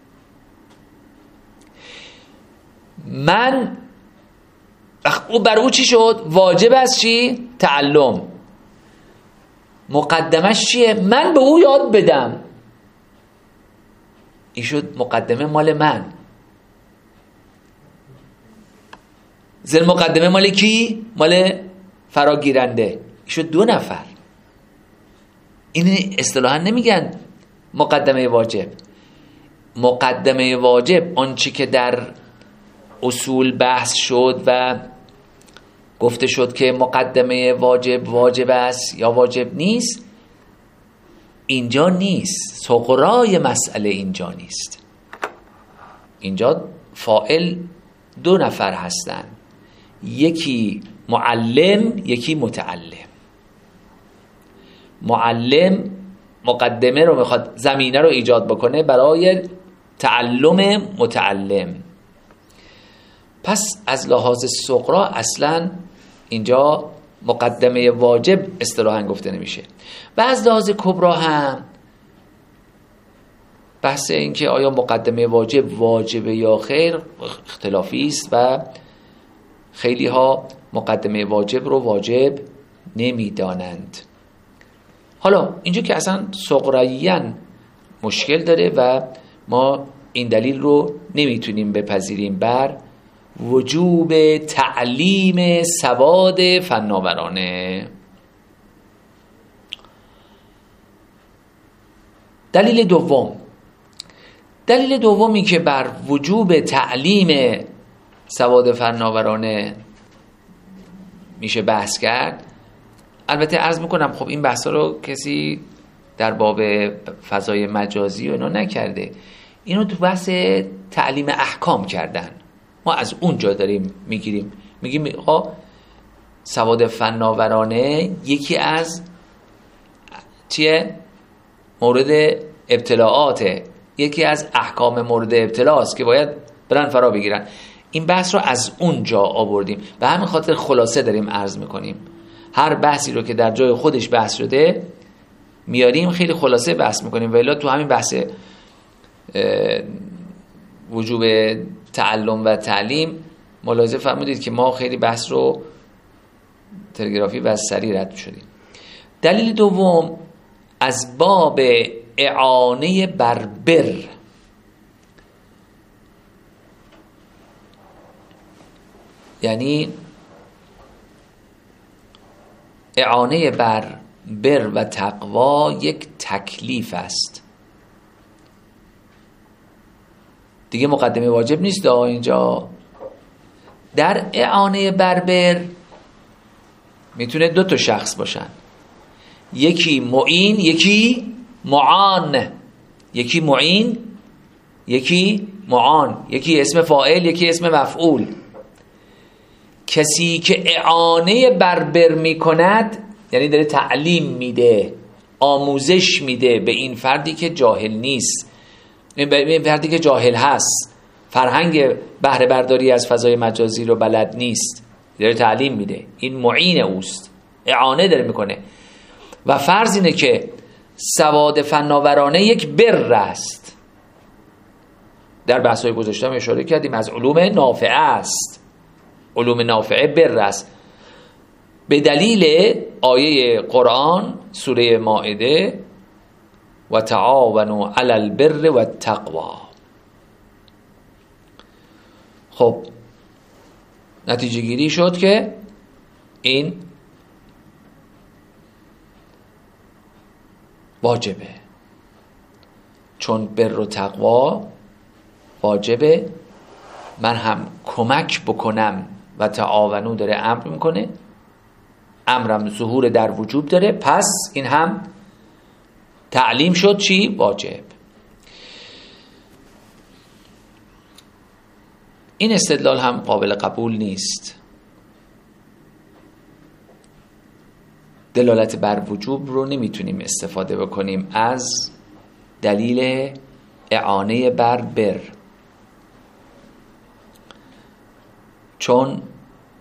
[SPEAKER 2] من او بر او چی شد؟ واجب است چی؟ تعلم. مقدمش چیه؟ من به او یاد بدم. این شد مقدمه مال من. ذل مقدمه مال کی؟ مال فراگیرنده. این شد دو نفر. این اصطلاحا نمیگن مقدمه واجب. مقدمه واجب آنچه که در اصول بحث شد و گفته شد که مقدمه واجب واجب است یا واجب نیست، اینجا نیست. سغرای مسئله اینجا نیست. اینجا فاعل دو نفر هستن، یکی معلم یکی متعلم. معلم مقدمه رو میخواد، زمینه رو ایجاد بکنه برای تعلم متعلم. پس از لحاظ صغرا اصلا اینجا مقدمه واجب اصطلاحاً گفته نمیشه. و از لحاظ کبرا هم بحث این که آیا مقدمه واجب واجبه یا خیر اختلافی است و خیلی ها مقدمه واجب رو واجب نمیدانند. حالا اینجا که اصلا صغراییاً مشکل داره و ما این دلیل رو نمیتونیم بپذیریم بر وجوب تعلیم سواد فناورانه. دلیل دوم دلیل دومی که بر وجوب تعلیم سواد فناورانه میشه بحث کرد، البته عرض میکنم خب این بحثا رو کسی در باب فضای مجازی و اینا نکرده، اینو تو بحث تعلیم احکام کردن. ما از اونجا داریم میگیریم، میگیم آقا سواد فناورانه یکی از چیه؟ مورد ابتلاعاته، یکی از احکام مورد ابتلاست که باید برن فرا بگیرن. این بحث رو از اونجا آوردیم، به همین خاطر خلاصه داریم عرض میکنیم. هر بحثی رو که در جای خودش بحث شده میاریم خیلی خلاصه بحث میکنیم، ولی تو همین بحث وجوب تعلم و تعلیم ملاحظه فرمودید که ما خیلی بحث رو تلگرافی و سریع رد شدیم. دلیل دوم از باب اعانه بر بر، یعنی اعانه بر بر و تقوا یک تکلیف است دیگه، مقدمه واجب نیست. اینجا در اعانه بر بر میتونه دو تا شخص باشن، یکی معین یکی معان، یکی معین یکی معان، یکی اسم فاعل یکی اسم مفعول. کسی که اعانه بر بر میکند یعنی داره تعلیم میده، آموزش میده به این فردی که جاهل نیست، به این فردی که جاهل هست، فرهنگ بهره برداری از فضای مجازی رو بلد نیست، داره تعلیم میده، این معین اوست، اعانه داره میکنه. و فرض اینه که سواد فناورانه یک بر است. در بحث‌های گذشته هم اشاره کردیم از علوم نافعه است، علوم نافعه بر است، به دلیل آیه قرآن سوره مائده و تعاونوا علی البر و التقوا. خب نتیجه گیری شد که این واجبه، چون بر و تقوا واجبه، من هم کمک بکنم و تعاونو داره امر میکنه، امرم ظهور در وجوب داره، پس این هم تعلیم شد چی؟ واجب. این استدلال هم قابل قبول نیست. دلالت بر وجوب رو نمیتونیم استفاده بکنیم از دلیل اعانه بر بر، چون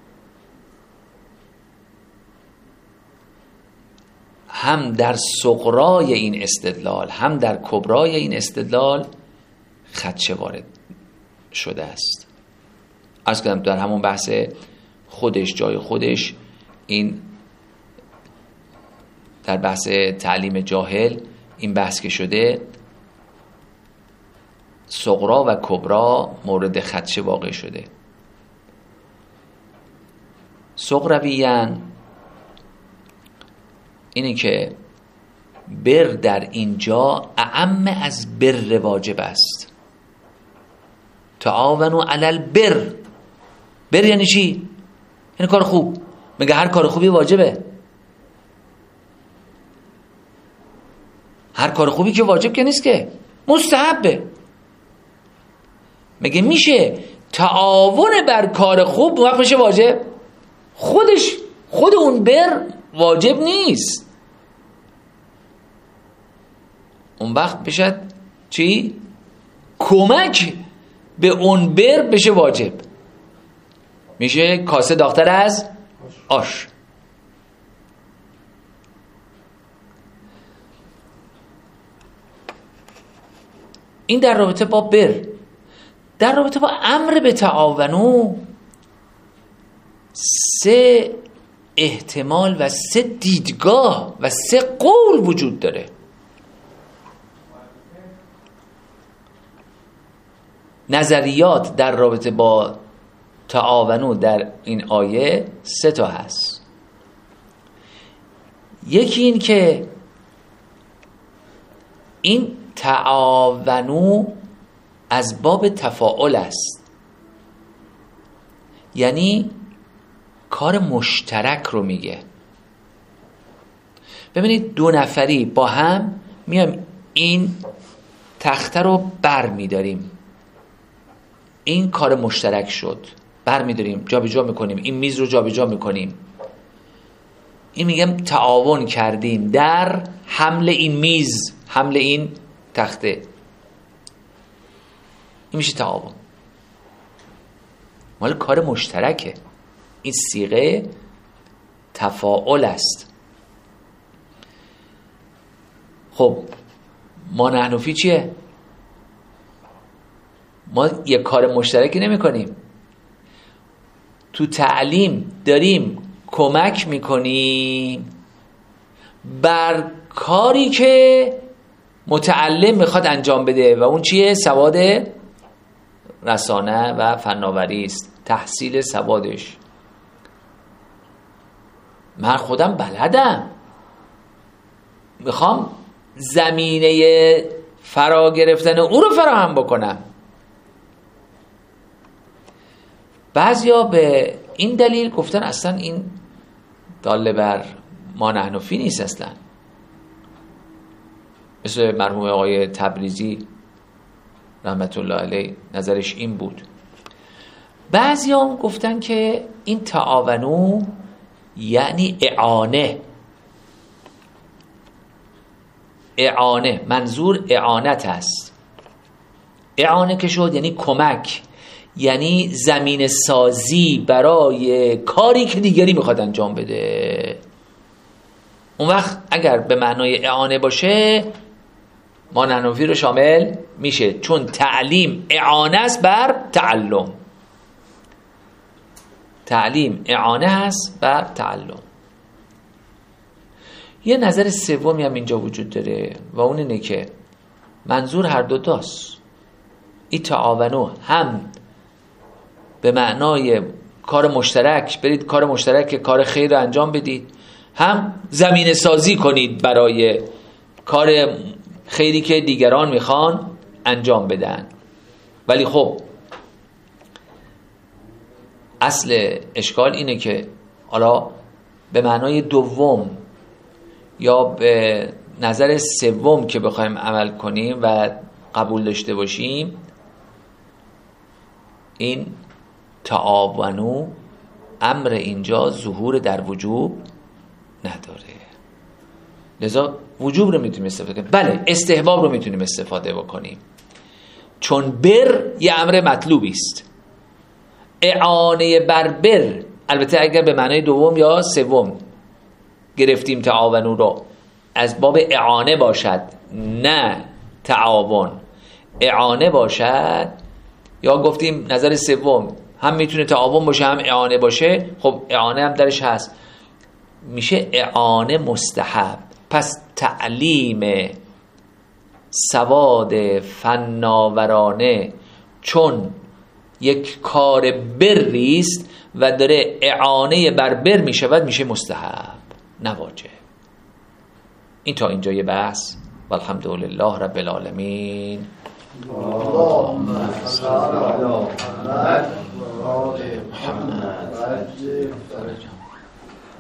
[SPEAKER 2] هم در صغرای این استدلال هم در کبرای این استدلال خدشه وارد شده است. عرض کردم در همون بحث خودش جای خودش این در بحث تعلیم جاهل این بحث که شده، صغرا و کبرا مورد خدشه واقع شده. صغرویان اینه که بر در اینجا اعم از بر واجب است. تعاونوا علی البر، بر یعنی چی؟ یعنی کار خوب. میگه هر کار خوبی واجبه، هر کار خوبی که واجب که نیست، که مستحبه. مگه میشه تعاون بر کار خوب وقت بشه واجب؟ خودش خود اون بر واجب نیست، اون وقت بشه چی؟ کمک به اون بر بشه واجب، میشه کاسه داغ‌تر از آش. این در رابطه با بر. در رابطه با امر به تعاونو سه احتمال و سه دیدگاه و سه قول وجود داره. نظریات در رابطه با تعاونو در این آیه سه تا هست. یکی این که این تعاونو از باب تفاعل است، یعنی کار مشترک رو میگه. ببینید دو نفری با هم میایم این تخته رو بر میداریم، این کار مشترک شد، بر میداریم جا به جا میکنیم، این میز رو جا به جا میکنیم، این میگم تعاون کردیم در حمل این میز، حمل این تخته، این میشه تعاون، مال کار مشترکه. این صیغه تفاعل است. خب ما نحن فی چیه؟ ما یک کار مشترکی نمی کنیم. تو تعلیم داریم کمک میکنیم بر کاری که متعلم میخواد انجام بده و اون چیه؟ سواد رسانه و فناوری است، تحصیل سوادش. من خودم بلدم، میخوام زمینه فرا گرفتن او رو فراهم بکنم. بعضیا به این دلیل گفتن اصلا این داله بر ما نحن فی نیست اصلا، مثل مرحوم آقای تبریزی رحمت الله علیه نظرش این بود. بعضیا هم گفتن که این تعاونو یعنی اعانه. اعانه منظور اعانت است. اعانه که شد یعنی کمک، یعنی زمین سازی برای کاری که دیگری میخواد انجام بده. اون وقت اگر به معنای اعانه باشه ما نحن فی رو شامل میشه، چون تعلیم اعانه است بر تعلم. تعلیم اعانه هست بر تعلم. یه نظر سومی هم اینجا وجود داره و اون اینه که منظور هر دو تاست. این تعاونو هم به معنای کار مشترک، برید کار مشترک کار خیر رو انجام بدید، هم زمینه سازی کنید برای کار خیری که دیگران میخوان انجام بدن. ولی خب اصل اشکال اینه که حالا به معنای دوم یا به نظر سوم که بخوایم عمل کنیم و قبول داشته باشیم، این تعاونو امر اینجا ظهور در وجوب نداره، لذا وجوب رو میتونیم استفاده کنیم. بله استحباب رو میتونیم استفاده بکنیم، چون بر یه امر مطلوبی است. اعانه بر بر، البته اگر به معنای دوم یا سوم گرفتیم تعاونو رو، از باب اعانه باشد نه تعاون، اعانه باشد، یا گفتیم نظر سوم هم میتونه تعاون باشه هم اعانه باشه، خب اعانه هم درش هست، میشه اعانه مستحب. پس تعلیم سواد فناورانه چون یک کار بری است و داره اعانه بر بر میشود، میشه مستحب نه واجب. این تا اینجا یه بحث. والحمدلله رب العالمین. اللهم صل علی محمد و آل محمد.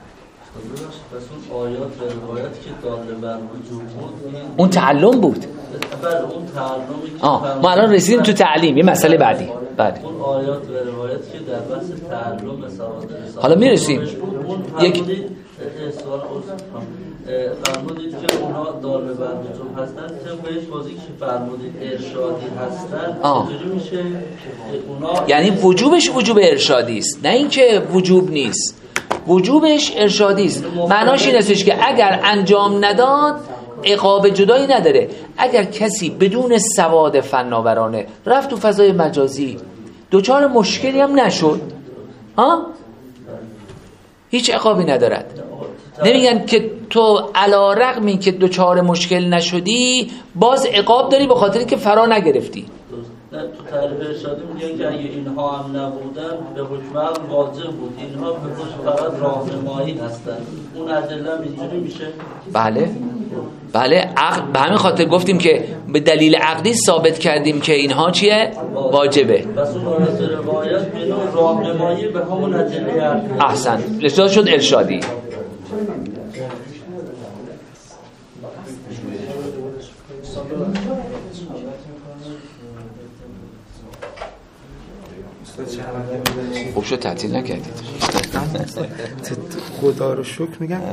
[SPEAKER 3] پس اون آیات و روایت که داله بر وجوب بود
[SPEAKER 2] اون تعلم بود.
[SPEAKER 3] بله اون تعلمی که
[SPEAKER 2] آه ما الان رسیدیم تو تعلیم، یه مسئله بعدی. بله
[SPEAKER 3] اون آیات و روایت که در بحث تعلم سواد
[SPEAKER 2] حالا میرسیم. یک
[SPEAKER 3] سوال فرمودید که اونها دار به برنجوم هستن، طبق این توضیح که فرمودید ارشادی هستن، چجوری میشه اونا؟
[SPEAKER 2] یعنی وجوبش وجوب ارشادی است، نه اینکه وجوب نیست، وجوبش ارشادی است. معناش این استش که اگر انجام نداد عقاب جدایی نداره. اگر کسی بدون سواد فناورانه رفت تو فضای مجازی دوچار مشکلی هم نشد، ها هیچ عقابی ندارد. نمیگن که تو علی رغم این که دوچار مشکل نشدی باز عقاب داری به خاطر که فرا نگرفتی.
[SPEAKER 3] تو تعریف ارشادی میگن که اگه اینها هم نبودن به حکم عقل واجب بود، اینها به حکم فقط راهنمایی هستن، اون ادله اینجوری میشه؟
[SPEAKER 2] بله بله عقل، به همین خاطر گفتیم که به دلیل عقلی ثابت کردیم که اینها چیه؟ واجبه.
[SPEAKER 3] پس اون آیات روایت به راهنمایی به همون ادله عقلی.
[SPEAKER 2] احسن، لذا شد ارشادی. خوب شد تعطیل نکردید.
[SPEAKER 1] خدا رو شکر میگم